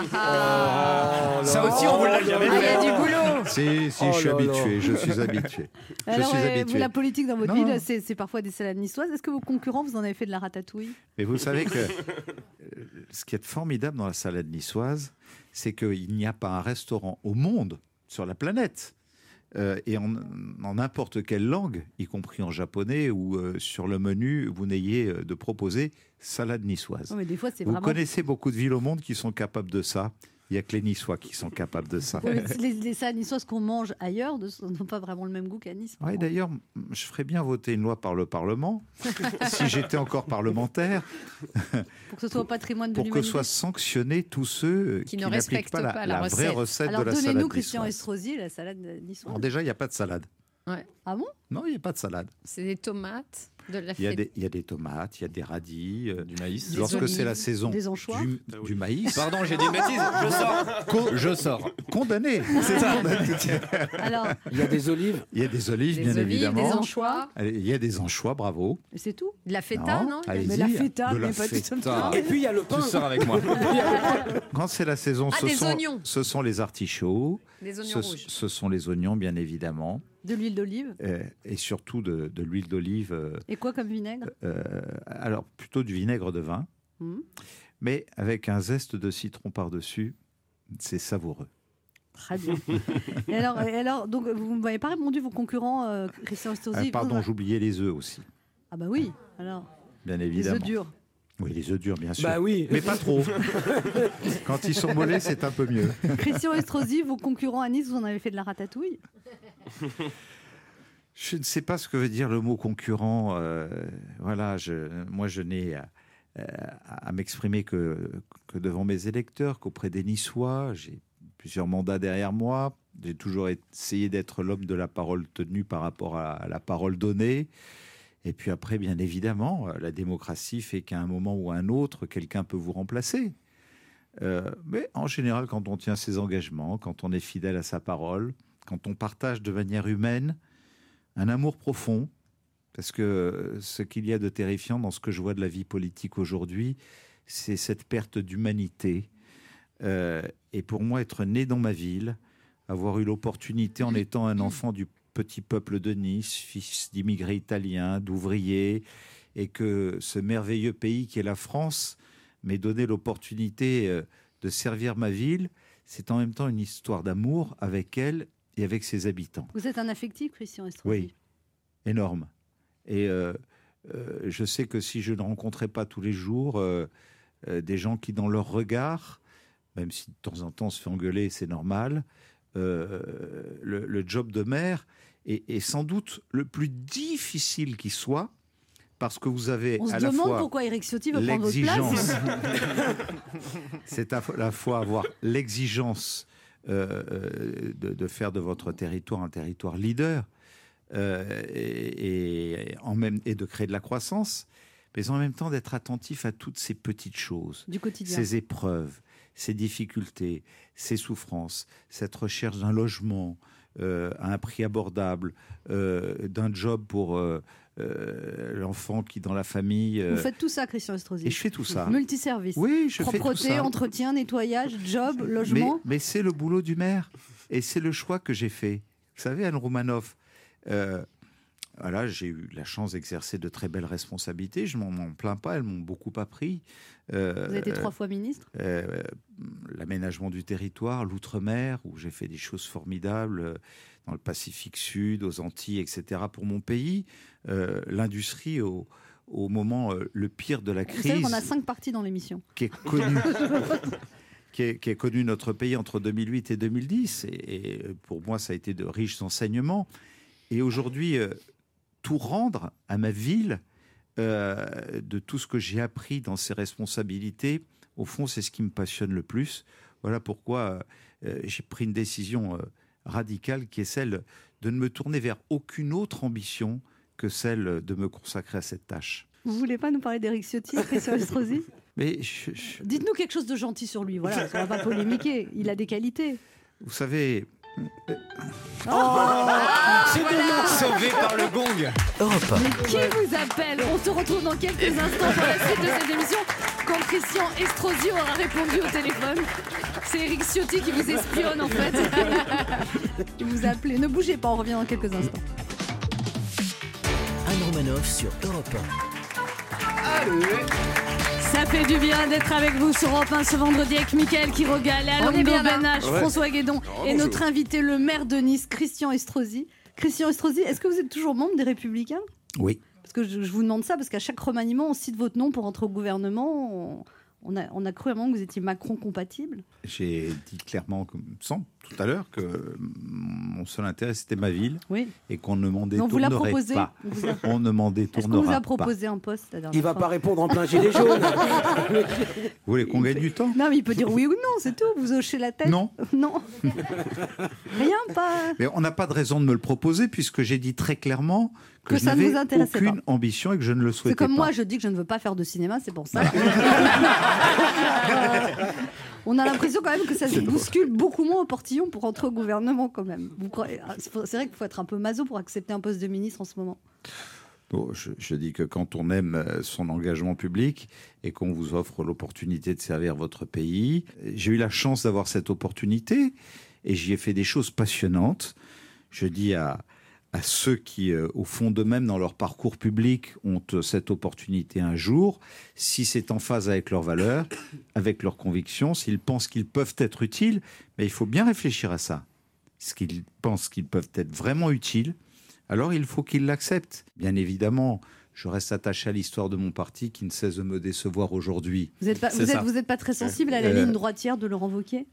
Ça aussi, on vous l'a jamais Ah, il y fait. a du boulot. Si, si, Oh je suis là là. habitué, je suis habitué. Je Alors, suis euh, habitué. vous, la politique dans votre Non. ville, c'est c'est parfois des salades niçoises. Est-ce que vos concurrents, vous en avez fait de la ratatouille? Mais vous savez que euh, ce qui est formidable dans la salade niçoise, c'est qu'il n'y a pas un restaurant au monde, sur la planète, euh, et en en n'importe quelle langue, y compris en japonais, ou euh, sur le menu, vous n'ayez euh, de proposer salade niçoise. Non, mais des fois, c'est Vous vraiment. connaissez beaucoup de villes au monde qui sont capables de ça. Il n'y a que les Niçois qui sont capables de ça. Oui, mais les, les salades niçoises qu'on mange ailleurs ne sont- n'ont pas vraiment le même goût qu'à Nice. Ouais, d'ailleurs, m- je ferais bien voter une loi par le Parlement, si j'étais encore parlementaire, Pour que ce soit au patrimoine de pour que l'humanité. soient sanctionnés tous ceux Qui qui, ne n'appliquent respectent pas la, pas la la vraie recette. recette Alors de la salade donnez-nous, Christian niçoise. Estrosi, la salade niçoise. Alors déjà, il n'y a pas de salade. Ah bon? Non, il n'y a pas de salade. C'est des tomates, de la Il y a feta. des, il y a des tomates, il y a des radis, euh, Du maïs. Des lorsque c'est la olives, saison des anchois. du, du maïs. Pardon, j'ai dit une bêtise. Je sors. Co- Je sors. Condamné. C'est ça. Alors, Il y a des olives. Il y a des olives, Des bien olives, évidemment. des anchois, Allez, il y a des anchois, bravo. c'est tout? de la feta, non, allez-y, Mais la feta, de la mais pas tout feta. simplement. Et puis il y a le pain. Tu sors avec moi. Quand c'est la saison, Ah, ce, des sont, oignons. ce sont les artichauts, Des ce, oignons rouges. ce sont les oignons, bien évidemment, De l'huile d'olive. euh, et surtout de, de l'huile d'olive. euh, Et quoi comme vinaigre? euh, alors, plutôt du vinaigre de vin, Mhm. mais avec un zeste de citron par-dessus. C'est savoureux. Très bien. et, alors, et alors, donc, vous ne m'avez pas répondu, vos concurrents, euh, Christian Estrosi? Ah, pardon, vous- j'oubliais les œufs aussi, Ah bah oui, alors, bien les évidemment. œufs durs. Oui, les œufs durs, bien sûr. Bah oui. Mais pas trop. Quand ils sont mollets, c'est un peu mieux. Christian Estrosi, vos concurrents à Nice, vous en avez fait de la ratatouille? Je ne sais pas ce que veut dire le mot concurrent. euh, voilà, je, moi, je n'ai à, à- à m'exprimer que, que devant mes électeurs, qu'auprès des Niçois. J'ai plusieurs mandats derrière moi. J'ai toujours essayé d'être l'homme de la parole tenue par rapport à, à la parole donnée. Et puis après, bien évidemment, la démocratie fait qu'à un moment ou à un autre, quelqu'un peut vous remplacer. Euh, mais en général, quand on tient ses engagements, quand on est fidèle à sa parole, quand on partage de manière humaine un amour profond, parce que ce qu'il y a de terrifiant dans ce que je vois de la vie politique aujourd'hui, c'est cette perte d'humanité. Euh, et pour moi, être né dans ma ville, avoir eu l'opportunité en étant un enfant du petit peuple de Nice, fils d'immigrés italiens, d'ouvriers, et que ce merveilleux pays qui est la France m'ait donné l'opportunité euh, de servir ma ville, c'est en même temps une histoire d'amour avec elle et avec ses habitants. Vous êtes un affectif, Christian Estrosi? Oui, énorme. Et euh, euh, je sais que si je ne rencontrais pas tous les jours euh, euh, des gens qui, dans leur regard, même si de temps en temps on se fait engueuler, c'est normal, euh, le, le job de maire est, est sans doute le plus difficile qui soit, parce que vous avez On se à la demande fois pourquoi Éric Ciotti veut prendre votre l'exigence, place. c'est à la fois avoir l'exigence euh, euh, de, de faire de votre territoire un territoire leader euh, et, et, en même, et de créer de la croissance, mais en même temps d'être attentif à toutes ces petites choses, Du quotidien. ces épreuves, ces difficultés, ces souffrances, cette recherche d'un logement euh, à un prix abordable, euh, d'un job pour euh, euh, l'enfant qui dans la famille. euh, Vous faites tout ça, Christian Estrosi? et je fais tout ça. Multiservice. Oui, je fais tout Propreté, ça. entretien, nettoyage, job, Mais, logement. mais c'est le boulot du maire. Et c'est le choix que j'ai fait. Vous savez, Anne Roumanoff, euh, voilà, j'ai eu la chance d'exercer de très belles responsabilités. Je m'en m'en plains pas, elles m'ont beaucoup appris. Euh, Vous avez été trois fois ministre. euh, L'aménagement du territoire, l'outre-mer, où j'ai fait des choses formidables euh, dans le Pacifique Sud, aux Antilles, et cetera pour mon pays. Euh, L'industrie au, au moment euh, le pire de la Vous savez crise, qu'on a cinq parties dans l'émission. qui est connu, qui est, qui est connu notre pays entre deux mille huit et deux mille dix. Et, et pour moi, ça a été de riches enseignements. Et aujourd'hui, euh, tout rendre à ma ville euh, de tout ce que j'ai appris dans ces responsabilités Au fond, c'est ce qui me passionne le plus. Voilà pourquoi euh, j'ai pris une décision euh, radicale qui est celle de ne me tourner vers aucune autre ambition que celle de me consacrer à cette tâche. Vous voulez pas nous parler d'Éric Ciotti, Christian Estrosi? Mais je, je... Dites-nous quelque chose de gentil sur lui, voilà, on va pas polémiquer, il a des qualités. Vous savez... Oh, c'est voilà. Sauvé par le gong. Europe un. Mais qui vous appelle? On se retrouve dans quelques instants pour la suite de cette émission, quand Christian Estrosi aura répondu au téléphone. C'est Éric Ciotti qui vous espionne en fait. Qui vous appelle. Ne bougez pas, on revient dans quelques instants. Anne Romanoff sur Europe un. Allez. Ça fait du bien d'être avec vous sur Europe un ce vendredi avec Mickaël qui régale, Alando Benach, Ouais. François Guédon Oh, et bonjour. notre invité, le maire de Nice, Christian Estrosi. Christian Estrosi, est-ce que vous êtes toujours membre des Républicains? Oui. Parce que je, je vous demande ça, parce qu'à chaque remaniement, on cite votre nom pour entrer au gouvernement. On, on a, on a cru à un moment que vous étiez Macron compatible. J'ai dit clairement, comme semble tout à l'heure, que mon seul intérêt c'était ma ville Oui. et qu'on ne m'en Mais on vous l'a détournerait proposé. pas. On vous a- On ne m'en Est-ce qu'on détournera vous a pas. proposé un poste la dernière Il va fois pas répondre en plein gilet jaune. Vous voulez qu'on gagne du temps? Non, mais il peut dire oui ou non, c'est tout. Vous hochez la tête. Non. Non. Rien, pas. Mais on n'a pas de raison de me le proposer puisque j'ai dit très clairement que, Que je ça ne vous n'avais intéressait aucune pas. ambition et que je ne le souhaitais C'est comme pas. moi, je dis que je ne veux pas faire de cinéma, c'est pour ça. On a l'impression quand même que ça se bouscule beaucoup moins au portillon pour entrer au gouvernement quand même. Vous croyez... C'est vrai qu'il faut être un peu maso pour accepter un poste de ministre en ce moment. Bon, je, je dis que quand on aime euh, son engagement public et qu'on vous offre l'opportunité de servir votre pays, j'ai eu la chance d'avoir cette opportunité et j'y ai fait des choses passionnantes. Je dis à, à ceux qui, euh, au fond d'eux-mêmes, dans leur parcours public, ont euh, cette opportunité un jour, si c'est en phase avec leurs valeurs, avec leurs convictions, s'ils pensent qu'ils peuvent être utiles, mais il faut bien réfléchir à ça. Est-ce qu'ils pensent qu'ils peuvent être vraiment utiles ? Alors il faut qu'ils l'acceptent. Bien évidemment, je reste attaché à l'histoire de mon parti qui ne cesse de me décevoir aujourd'hui. Vous n'êtes pas, vous êtes, vous êtes pas très sensible à la Euh, ligne droitière de Laurent Wauquiez?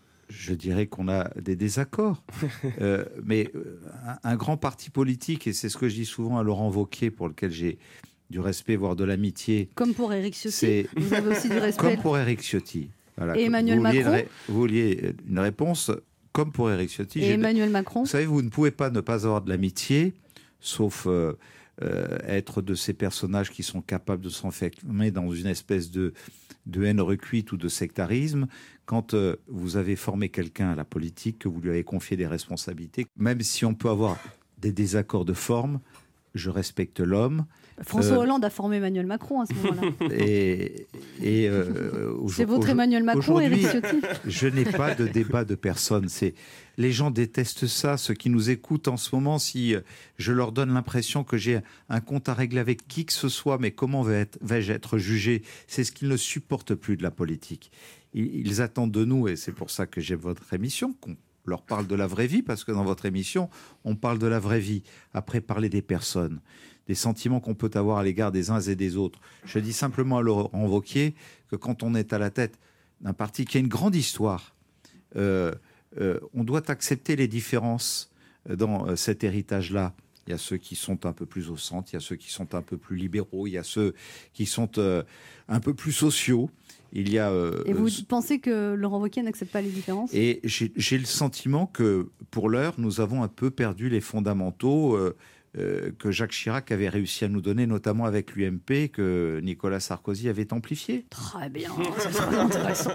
Je dirais qu'on a des désaccords. Euh, mais euh, un, un grand parti politique, et c'est ce que je dis souvent à Laurent Wauquiez, pour lequel j'ai du respect, voire de l'amitié. Comme pour Éric Ciotti, c'est- vous avez aussi du respect. Comme pour Éric Ciotti. Voilà. Et Emmanuel vous vouliez Macron une ré- Vous vouliez une réponse comme pour Éric Ciotti. Et J'ai- Emmanuel Macron? Vous savez, vous ne pouvez pas ne pas avoir de l'amitié, sauf euh, euh, être de ces personnages qui sont capables de s'enfermer dans une espèce de, de haine recuite ou de sectarisme. Quand euh, vous avez formé quelqu'un à la politique, que vous lui avez confié des responsabilités, même si on peut avoir des désaccords de forme, je respecte l'homme. François Euh, Hollande a formé Emmanuel Macron à ce moment-là. Et, et euh, C'est votre aujourd- Emmanuel Macron, aujourd'hui, Éric Ciotti. je n'ai pas de débat de personne. C'est les gens détestent ça. Ceux qui nous écoutent en ce moment, si euh, je leur donne l'impression que j'ai un compte à régler avec qui que ce soit, mais comment vais- être- vais-je être jugé? C'est ce qu'ils ne supportent plus de la politique. Ils, ils attendent de nous, et c'est pour ça que j'ai votre émission, qu'on leur parle de la vraie vie, parce que dans votre émission, on parle de la vraie vie. Après, parler des personnes, des sentiments qu'on peut avoir à l'égard des uns et des autres. Je dis simplement à Laurent Wauquiez que quand on est à la tête d'un parti qui a une grande histoire, euh, euh, on doit accepter les différences dans euh, cet héritage-là. Il y a ceux qui sont un peu plus au centre, il y a ceux qui sont un peu plus libéraux, il y a ceux qui sont euh, un peu plus sociaux. Il y a, euh, Et vous euh, pensez que Laurent Wauquiez n'accepte pas les différences? et j'ai j'ai le sentiment que, pour l'heure, nous avons un peu perdu les fondamentaux euh, euh, que Jacques Chirac avait réussi à nous donner, notamment avec l'U M P, que Nicolas Sarkozy avait amplifié. Très bien, ça serait intéressant.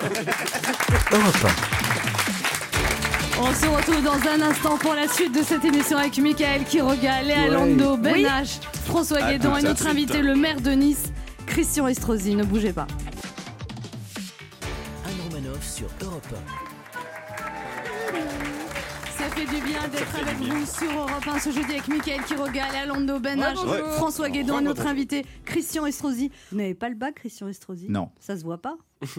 On se retrouve dans un instant pour la suite de cette émission avec Mickaël Quiroga, Léa Lando, Ben Oui. H, François À Guédon tout et de notre suite. invité, le maire de Nice, Christian Estrosi. Ne bougez pas. Anne Romanoff sur Europe un. Ça fait du bien d'être avec vous sur Europe un ce jeudi avec Mickaël Quiroga, Léa Lando, Ben H, bonjour. François Guédon et Ouais, notre bonjour. invité, Christian Estrosi. Vous n'avez pas le bac, Christian Estrosi? Non. Ça se voit pas.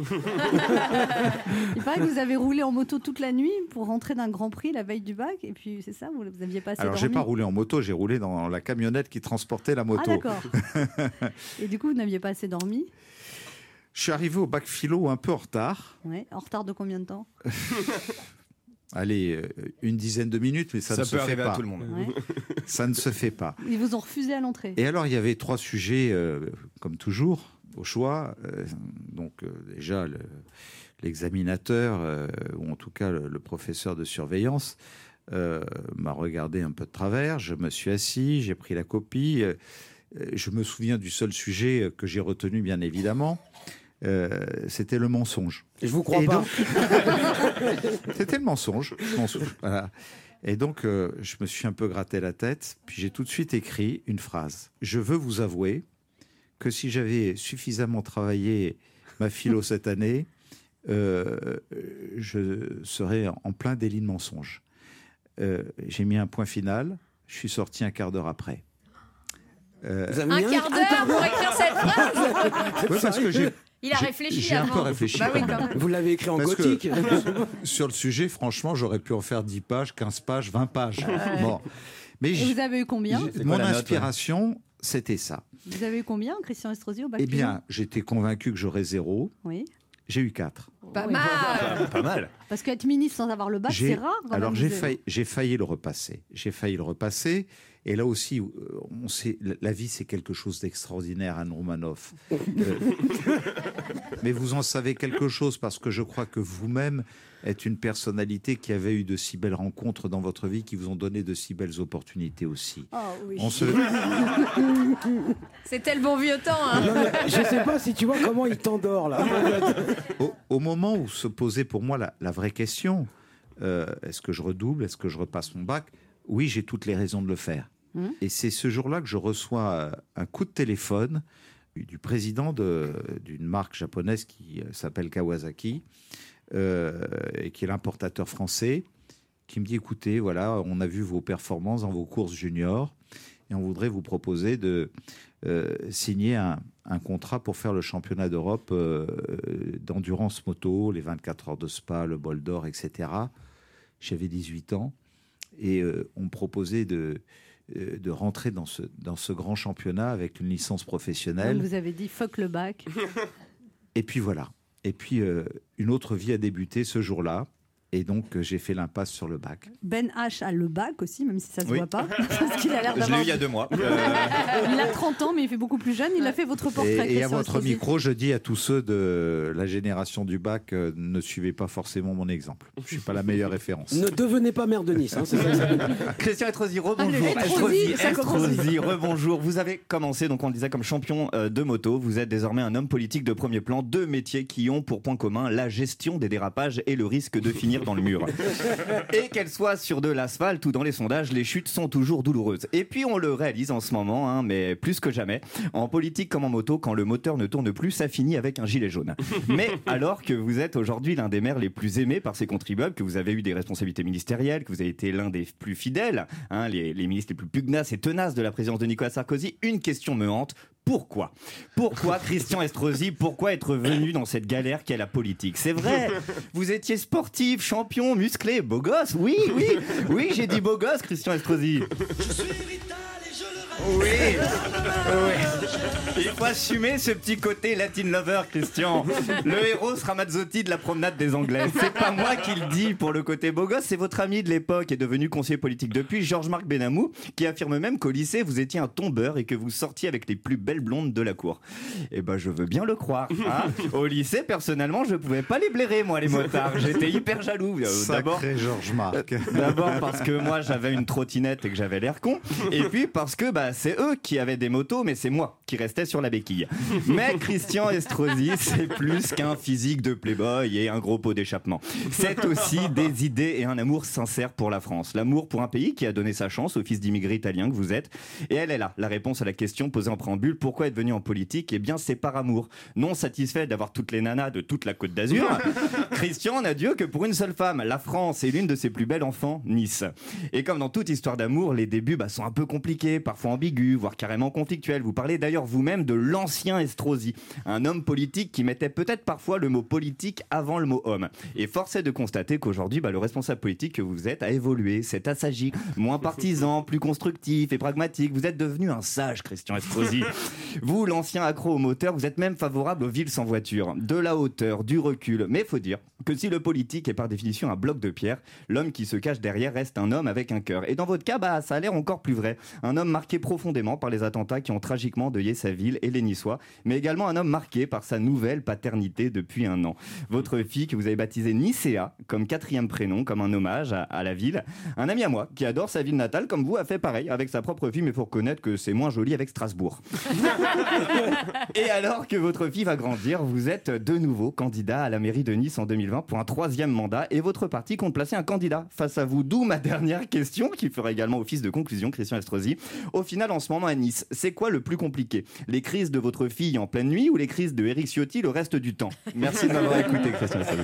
Il paraît que vous avez roulé en moto toute la nuit pour rentrer d'un Grand Prix la veille du bac, et puis c'est ça, vous n'aviez pas assez Alors, dormi. j'ai pas roulé en moto, j'ai roulé dans la camionnette qui transportait la moto. Ah d'accord. Et du coup, vous n'aviez pas assez dormi? Je suis arrivé au bac philo un peu en retard. Ouais. En retard de combien de temps? Allez, euh, une dizaine de minutes, mais ça, Ça ne se peut fait arriver pas. à tout le monde. Ouais. Ça ne se fait pas. Ils vous ont refusé à l'entrée. Et alors, il y avait trois sujets, euh, comme toujours. au choix. Euh, donc euh, déjà, le, l'examinateur, euh, ou en tout cas le, le professeur de surveillance, euh, m'a regardé un peu de travers. Je me suis assis, j'ai pris la copie. Euh, je me souviens du seul sujet que j'ai retenu, bien évidemment. Euh, c'était le mensonge. Je vous crois Et pas. donc, c'était le mensonge. mensonge voilà. Et donc, euh, je me suis un peu gratté la tête, puis j'ai tout de suite écrit une phrase. Je veux vous avouer que si j'avais suffisamment travaillé ma philo cette année, euh, je serais en plein délit de mensonge. Euh, j'ai mis un point final, je suis sorti un quart d'heure après. Euh, Un quart d'heure pour écrire cette phrase. Oui, parce que j'ai, Il a j'ai- réfléchi J'ai un avant. peu réfléchi. Bah oui, quand quand même. même. Vous l'avez écrit en Parce que gothique. sur le sujet, franchement, j'aurais pu en faire dix pages, quinze pages, vingt pages. Bon. Mais Et j'- vous avez eu combien j'- mon inspiration, c'était ça. Vous avez eu combien, Christian Estrosi, au bac Eh philo bien, j'étais convaincu que j'aurais zéro. Oui. J'ai eu quatre. Pas Oui. mal. Pas mal. Parce qu'être ministre sans avoir le bac, J'ai- c'est rare. quand Alors même, j'ai vous avez- failli, j'ai failli le repasser. J'ai failli le repasser. Et là aussi, euh, on sait, la- la vie c'est quelque chose d'extraordinaire, Anne Romanoff. Euh, mais vous en savez quelque chose parce que je crois que vous-même êtes une personnalité qui avait eu de si belles rencontres dans votre vie, qui vous ont donné de si belles opportunités aussi. Oh, oui. On se... C'était le bon vieux temps. hein. Non, mais je sais pas si tu vois comment il t'endort là. au, au moment où se posait pour moi la, la vraie question, euh, est-ce que je redouble, est-ce que je repasse mon bac? Oui, j'ai toutes les raisons de le faire. Mmh. Et c'est ce jour-là que je reçois euh, un coup de téléphone du président de- d'une marque japonaise qui euh, s'appelle Kawasaki, euh, et qui est l'importateur français, qui me dit, écoutez, voilà, on a vu vos performances dans vos courses juniors, et on voudrait vous proposer de euh, signer un, un contrat pour faire le championnat d'Europe euh, d'endurance moto, les vingt-quatre heures de Spa, le bol d'or, et cetera. J'avais dix-huit ans, et euh, on me proposait de, euh, de rentrer dans ce, dans ce grand championnat avec une licence professionnelle. Donc vous avez dit fuck le bac. Et puis voilà. Et puis euh, une autre vie a débuté ce jour-là. Et donc euh, j'ai fait l'impasse sur le bac. Ben H a le bac aussi, même si ça se Oui. voit pas. Parce qu'il a l'air Je l'ai d'avoir. eu il y a deux mois. Euh, Il a trente ans, mais il fait beaucoup plus jeune. Il a fait votre portrait. Et, et à Christian votre Estrosi. micro, je dis à tous ceux de la génération du bac, euh, ne suivez pas forcément mon exemple. Je ne suis pas la meilleure référence. Ne devenez pas maire de Nice. Hein, c'est ça, ça. Christian Estrosi, Ah, rebonjour. le Estrosi, ça commence Estrosi, rebonjour. Vous avez commencé, donc on le disait, comme champion euh, de moto. Vous êtes désormais un homme politique de premier plan. Deux métiers qui ont pour point commun la gestion des dérapages et le risque de finir dans le mur. Et qu'elles soient sur de l'asphalte ou dans les sondages, les chutes sont toujours douloureuses. Et puis on le réalise en ce moment, hein, mais plus que jamais. En politique comme en moto, quand le moteur ne tourne plus, ça finit avec un gilet jaune. Mais alors que vous êtes aujourd'hui l'un des maires les plus aimés par ses contribuables, que vous avez eu des responsabilités ministérielles, que vous avez été l'un des plus fidèles, hein, les, les ministres les plus pugnaces et tenaces de la présidence de Nicolas Sarkozy, une question me hante. Pourquoi Pourquoi Christian Estrosi Pourquoi être venu dans cette galère qu'est la politique? C'est vrai, vous étiez sportif, champion, musclé, beau gosse, oui, oui, oui, j'ai dit beau gosse, Christian Estrosi. Oui, oui. Il faut assumer ce petit côté Latin lover, Christian. Le héros Ramazzotti de la promenade des Anglais. C'est pas moi qui le dis pour le côté beau gosse, c'est votre ami de l'époque et devenu conseiller politique depuis, Georges-Marc Benamou, qui affirme même qu'au lycée, vous étiez un tombeur et que vous sortiez avec les plus belles blondes de la cour. Eh ben, je veux bien le croire. Hein. Au lycée, personnellement, je pouvais pas les blairer, moi, les motards. J'étais hyper jaloux. Euh, D'abord, Sacré Georges-Marc. D'abord parce que moi j'avais une trottinette et que j'avais l'air con, et puis parce que bah, c'est eux qui avaient des motos, mais c'est moi qui restais sur la béquille. Mais Christian Estrosi, c'est plus qu'un physique de playboy et un gros pot d'échappement. C'est aussi des idées et un amour sincère pour la France. L'amour pour un pays qui a donné sa chance au fils d'immigrés italiens que vous êtes. Et elle est là, la réponse à la question posée en préambule, pourquoi être venu en politique? Eh bien c'est par amour. Non satisfait d'avoir toutes les nanas de toute la Côte d'Azur, Christian n'a Dieu que pour une seule femme, la France, et l'une de ses plus belles enfants, Nice. Et comme dans toute histoire d'amour, les débuts bah, sont un peu compliqués, parfois ambigus, voire carrément conflictuels. Vous parlez d'ailleurs vous-même de l'ancien Estrosi, un homme politique qui mettait peut-être parfois le mot politique avant le mot homme. Et force est de constater qu'aujourd'hui, bah, le responsable politique que vous êtes a évolué, s'est assagi, moins partisan, plus constructif et pragmatique. Vous êtes devenu un sage, Christian Estrosi. Vous, l'ancien accro au moteur, vous êtes même favorable aux villes sans voiture. De la hauteur, du recul. Mais il faut dire que si le politique est par définition un bloc de pierre, l'homme qui se cache derrière reste un homme avec un cœur. Et dans votre cas, bah, ça a l'air encore plus vrai. Un homme marqué profondément par les attentats qui ont tragiquement d'ensoleiller sa ville et les Niçois, mais également un homme marqué par sa nouvelle paternité depuis un an. Votre fille que vous avez baptisée Nicéa, comme quatrième prénom, comme un hommage à, à la ville. Un ami à moi qui adore sa ville natale, comme vous, a fait pareil avec sa propre fille, mais il faut reconnaître que c'est moins joli avec Strasbourg. Et alors que votre fille va grandir, vous êtes de nouveau candidat à la mairie de Nice en deux mille vingt pour un troisième mandat et votre parti compte placer un candidat face à vous. D'où ma dernière question qui fera également office de conclusion, Christian Estrosi. Au final, en ce moment à Nice, c'est quoi le plus compliqué? Les crises de votre fille en pleine nuit ou les crises de Éric Ciotti le reste du temps? Merci de m'avoir écouté, Christian Estrosi.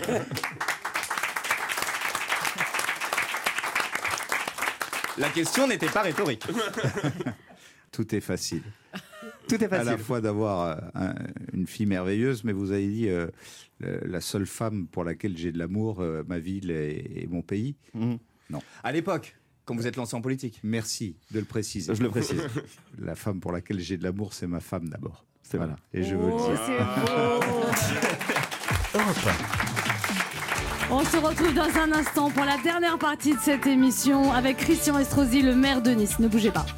La question n'était pas rhétorique. Tout est facile. Tout est facile. À la fois d'avoir euh, un- une fille merveilleuse, mais vous avez dit euh, le- la seule femme pour laquelle j'ai de l'amour, euh, ma ville et, et mon pays. Mmh. Non. À l'époque, quand vous êtes lancé en politique. Merci de le préciser. Je le précise. La femme pour laquelle j'ai de l'amour, c'est ma femme d'abord. C'est voilà. Et je veux Oh, le dire. c'est beau. On se retrouve dans un instant pour la dernière partie de cette émission avec Christian Estrosi, le maire de Nice. Ne bougez pas.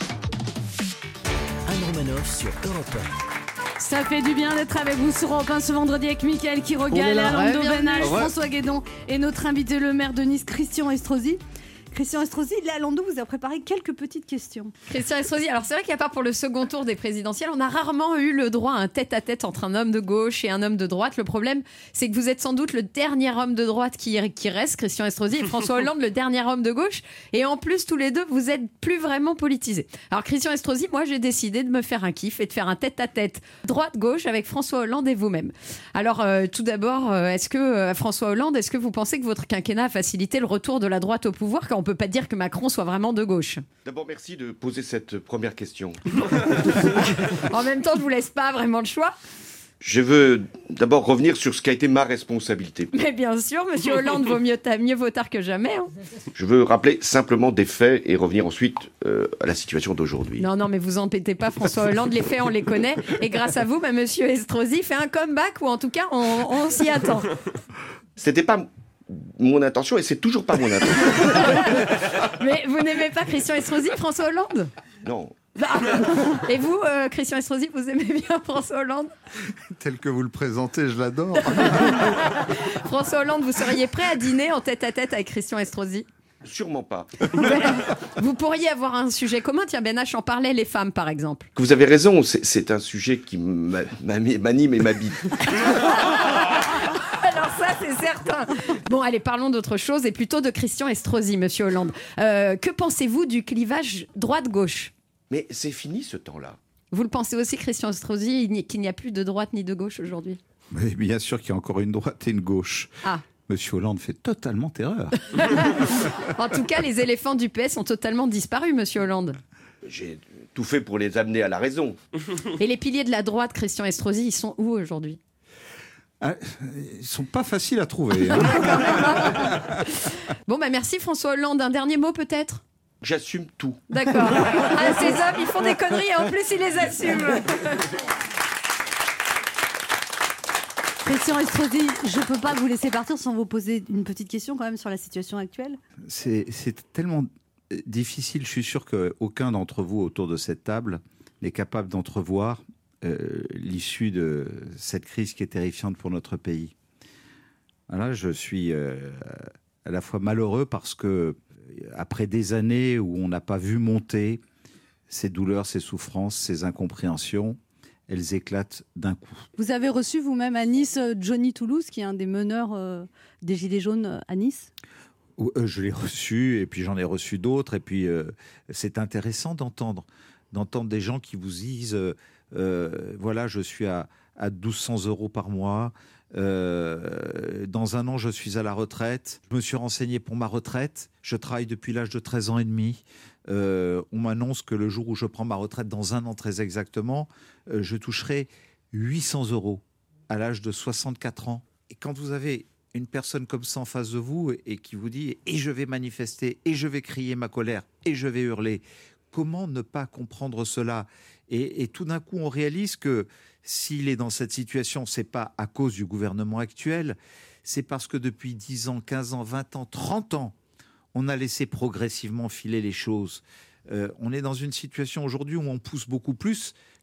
Anne Romanoff sur Europe un. Ça fait du bien d'être avec vous sur Europe un ce vendredi avec Mickaël Quiroga, On est là. Léa Ouais, Benage, bienvenue. François Guédon et notre invité, le maire de Nice, Christian Estrosi. Christian Estrosi, Léa Landau vous a préparé quelques petites questions. Christian Estrosi, alors c'est vrai qu'à part pour le second tour des présidentielles, on a rarement eu le droit à un tête-à-tête entre un homme de gauche et un homme de droite. Le problème, c'est que vous êtes sans doute le dernier homme de droite qui, qui reste, Christian Estrosi, et François Hollande, le dernier homme de gauche. Et en plus, tous les deux, vous êtes plus vraiment politisés. Alors Christian Estrosi, moi j'ai décidé de me faire un kiff et de faire un tête-à-tête droite-gauche avec François Hollande et vous-même. Alors euh, tout d'abord, euh, est-ce que euh, François Hollande, est-ce que vous pensez que votre quinquennat a facilité le retour de la droite au pouvoir, car on peut pas dire que Macron soit vraiment de gauche? D'abord, merci de poser cette première question. En même temps, je vous laisse pas vraiment le choix. Je veux d'abord revenir sur ce qui a été ma responsabilité. Mais bien sûr, Monsieur Hollande, vaut mieux, ta- mieux vaut tard que jamais. hein. Je veux rappeler simplement des faits et revenir ensuite euh, à la situation d'aujourd'hui. Non, non, mais vous embêtez pas, François Hollande. Les faits, on les connaît. Et grâce à vous, bah, Monsieur Estrosi fait un comeback, ou en tout cas, on, on s'y attend. C'était pas mon intention et c'est toujours pas mon intention. Mais vous n'aimez pas Christian Estrosi, François Hollande? Non. Ah. Et vous, euh, Christian Estrosi, vous aimez bien François Hollande? Tel que vous le présentez, je l'adore. François Hollande, vous seriez prêt à dîner en tête-à-tête avec Christian Estrosi? Sûrement pas. Vous pourriez avoir un sujet commun. Tiens, Ben H en parlait, les femmes, par exemple. Vous avez raison, c'est c'est un sujet qui m'a- m'a- m'anime et m'habite. Alors ça, c'est certain. Bon, allez, parlons d'autre chose et plutôt de Christian Estrosi, Monsieur Hollande. Euh, que pensez-vous du clivage droite-gauche? Mais c'est fini ce temps-là. Vous le pensez aussi, Christian Estrosi, il n'y- qu'il n'y a plus de droite ni de gauche aujourd'hui? Mais bien sûr qu'il y a encore une droite et une gauche. Ah. Monsieur Hollande fait totalement erreur. En tout cas, les éléphants du P S ont totalement disparu, Monsieur Hollande. J'ai tout fait pour les amener à la raison. Et les piliers de la droite, Christian Estrosi, ils sont où aujourd'hui? Ah, ils sont pas faciles à trouver. hein. Bon, bah merci François Hollande. Un dernier mot peut-être? J'assume tout. D'accord. Ah, ces hommes, ils font des conneries et en plus, ils les assument. Christian Estrosi, je peux pas vous laisser partir sans vous poser une petite question quand même sur la situation actuelle. C'est c'est tellement euh, difficile. Je suis sûr qu'aucun d'entre vous autour de cette table n'est capable d'entrevoir euh, l'issue de cette crise qui est terrifiante pour notre pays. Voilà, je suis euh, à la fois malheureux parce que euh, après des années où on n'a pas vu monter ces douleurs, ces souffrances, ces incompréhensions, elles éclatent d'un coup. Vous avez reçu vous-même à Nice euh, Johnny Toulouse, qui est un des meneurs euh, des Gilets jaunes euh, à Nice. Ou, euh, Je l'ai reçu et puis j'en ai reçu d'autres et puis euh, c'est intéressant d'entendre d'entendre des gens qui vous disent euh, euh, voilà, je suis à, à douze cents euros par mois, euh, dans un an je suis à la retraite, je me suis renseigné pour ma retraite, je travaille depuis l'âge de treize ans et demi. Euh, on m'annonce que le jour où je prends ma retraite, dans un an très exactement, euh, je toucherai huit cents euros à l'âge de soixante-quatre ans. Et quand vous avez une personne comme ça en face de vous et, et qui vous dit « et je vais manifester, et je vais crier ma colère, et je vais hurler », comment ne pas comprendre cela? et, et tout d'un coup, on réalise que s'il est dans cette situation, c'est pas à cause du gouvernement actuel, c'est parce que depuis dix ans, quinze ans, vingt ans, trente ans, on a laissé progressivement filer les choses. Euh, on est dans une situation aujourd'hui où on pousse beaucoup plus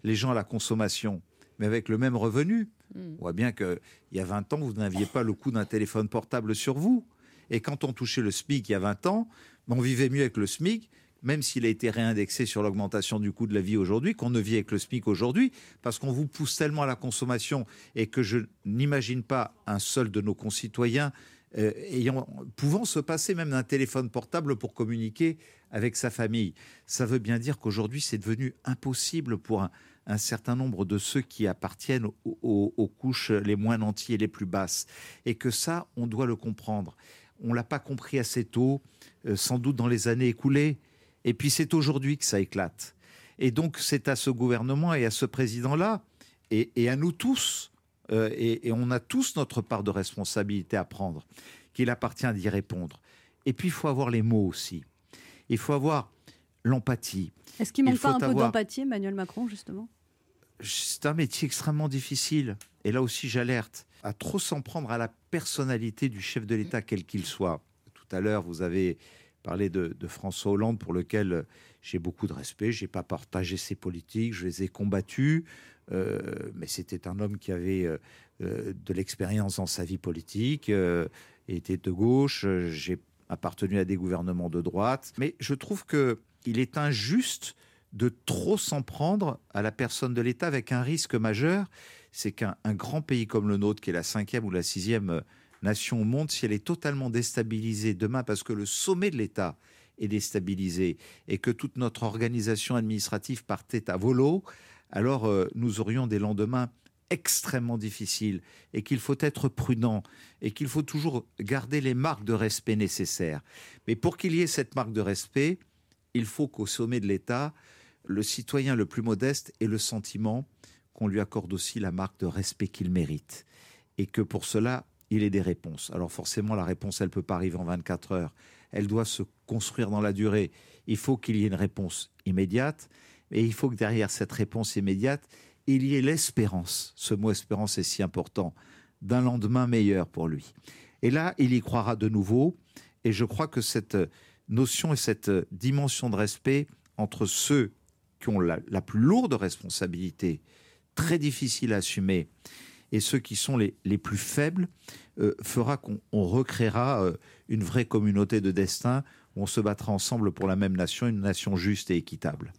les gens à la consommation, mais avec le même revenu. Mm. On voit bien qu'il y a vingt ans, vous n'aviez pas le coût d'un téléphone portable sur vous. Et quand on touchait le SMIC il y a vingt ans, on vivait mieux avec le SMIC, même s'il a été réindexé sur l'augmentation du coût de la vie aujourd'hui, qu'on ne vit avec le SMIC aujourd'hui, parce qu'on vous pousse tellement à la consommation et que je n'imagine pas un seul de nos concitoyens euh, ayant, pouvant se passer même d'un téléphone portable pour communiquer avec sa famille. Ça veut bien dire qu'aujourd'hui, c'est devenu impossible pour un, un certain nombre de ceux qui appartiennent aux, aux, aux couches les moins nanties et les plus basses. Et que ça, on doit le comprendre. On ne l'a pas compris assez tôt, euh, sans doute dans les années écoulées. Et puis c'est aujourd'hui que ça éclate. Et donc c'est à ce gouvernement et à ce président-là, et, et à nous tous, euh, et, et on a tous notre part de responsabilité à prendre, qu'il appartient d'y répondre. Et puis il faut avoir les mots aussi. Il faut avoir l'empathie. Est-ce qu'il ne manque Il faut pas un peu avoir- d'empathie, Emmanuel Macron, justement? C'est un métier extrêmement difficile. Et là aussi, j'alerte à trop s'en prendre à la personnalité du chef de l'État, quel qu'il soit. Tout à l'heure, vous avez parlé de, de François Hollande, pour lequel j'ai beaucoup de respect. Je n'ai pas partagé ses politiques, je les ai combattus. Euh, mais c'était un homme qui avait euh, euh, de l'expérience dans sa vie politique, euh, était de gauche. J'ai appartenu à des gouvernements de droite. Mais je trouve qu'il est injuste de trop s'en prendre à la personne de l'État, avec un risque majeur, c'est qu'un un grand pays comme le nôtre, qui est la cinquième ou la sixième nation au monde, si elle est totalement déstabilisée demain, parce que le sommet de l'État est déstabilisé et que toute notre organisation administrative partait à volo, alors euh, nous aurions des lendemains extrêmement difficiles, et qu'il faut être prudent et qu'il faut toujours garder les marques de respect nécessaires. Mais pour qu'il y ait cette marque de respect, il faut qu'au sommet de l'État, le citoyen le plus modeste ait le sentiment qu'on lui accorde aussi la marque de respect qu'il mérite, et que pour cela, il ait des réponses. Alors forcément, la réponse, elle ne peut pas arriver en vingt-quatre heures. Elle doit se construire dans la durée. Il faut qu'il y ait une réponse immédiate, et il faut que derrière cette réponse immédiate, il y ait l'espérance. Ce mot espérance est si important, d'un lendemain meilleur pour lui. Et là, il y croira de nouveau, et je crois que cette notion et cette dimension de respect entre ceux qui ont la, la plus lourde responsabilité, très difficile à assumer, et ceux qui sont les, les plus faibles, euh, fera qu'on on recréera euh, une vraie communauté de destin, où on se battra ensemble pour la même nation, une nation juste et équitable.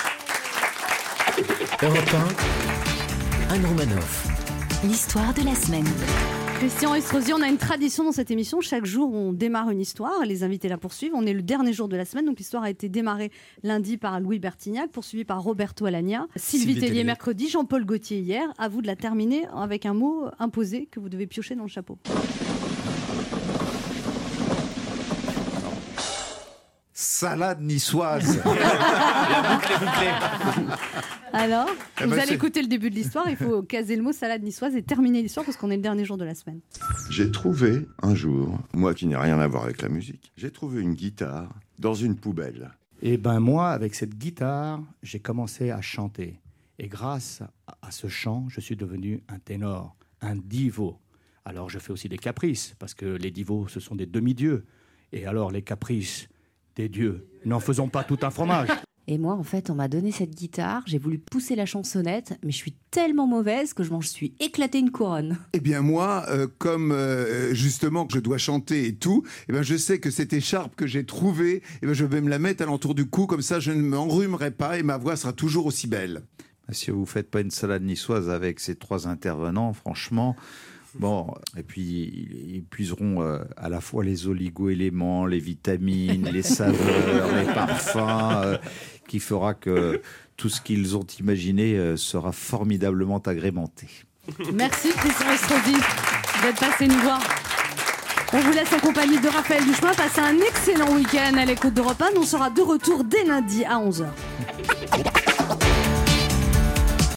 Europe un, Anne Romanoff. L'histoire de la semaine. Christian Estrosi, on a une tradition dans cette émission. Chaque jour, on démarre une histoire. Les invités la poursuivent. On est le dernier jour de la semaine. Donc, l'histoire a été démarrée lundi par Louis Bertignac, poursuivi par Roberto Alagna, Sylvie, Sylvie Tellier mercredi, Jean-Paul Gaultier hier. À vous de la terminer avec un mot imposé que vous devez piocher dans le chapeau. Salade niçoise. La boucle est bouclée. Alors, Eh vous ben, allez c'est- écouter le début de l'histoire. Il faut caser le mot salade niçoise et terminer l'histoire parce qu'on est le dernier jour de la semaine. J'ai trouvé un jour, moi qui n'ai rien à voir avec la musique, j'ai trouvé une guitare dans une poubelle. Et ben moi, avec cette guitare, j'ai commencé à chanter. Et grâce à ce chant, je suis devenu un ténor, un divo. Alors je fais aussi des caprices, parce que les divos, ce sont des demi-dieux. Et alors les caprices des dieux, n'en faisons pas tout un fromage. Et moi, en fait, on m'a donné cette guitare, j'ai voulu pousser la chansonnette, mais je suis tellement mauvaise que je m'en suis éclaté une couronne. Eh bien moi, euh, comme euh, justement je dois chanter et tout, eh ben je sais que cette écharpe que j'ai trouvée, eh ben je vais me la mettre à l'entour du cou, comme ça je ne m'enrhumerai pas et ma voix sera toujours aussi belle. Si vous ne faites pas une salade niçoise avec ces trois intervenants, franchement, bon, et puis ils puiseront euh, à la fois les oligo-éléments, les vitamines, les saveurs, les parfums, euh, qui fera que tout ce qu'ils ont imaginé euh, sera formidablement agrémenté. Merci Christian Estrosi d'être passé nous voir. On vous laisse en compagnie de Raphaël Duchemin. Passez un excellent week-end à l'écoute d'Europe un. On sera de retour dès lundi à onze heures.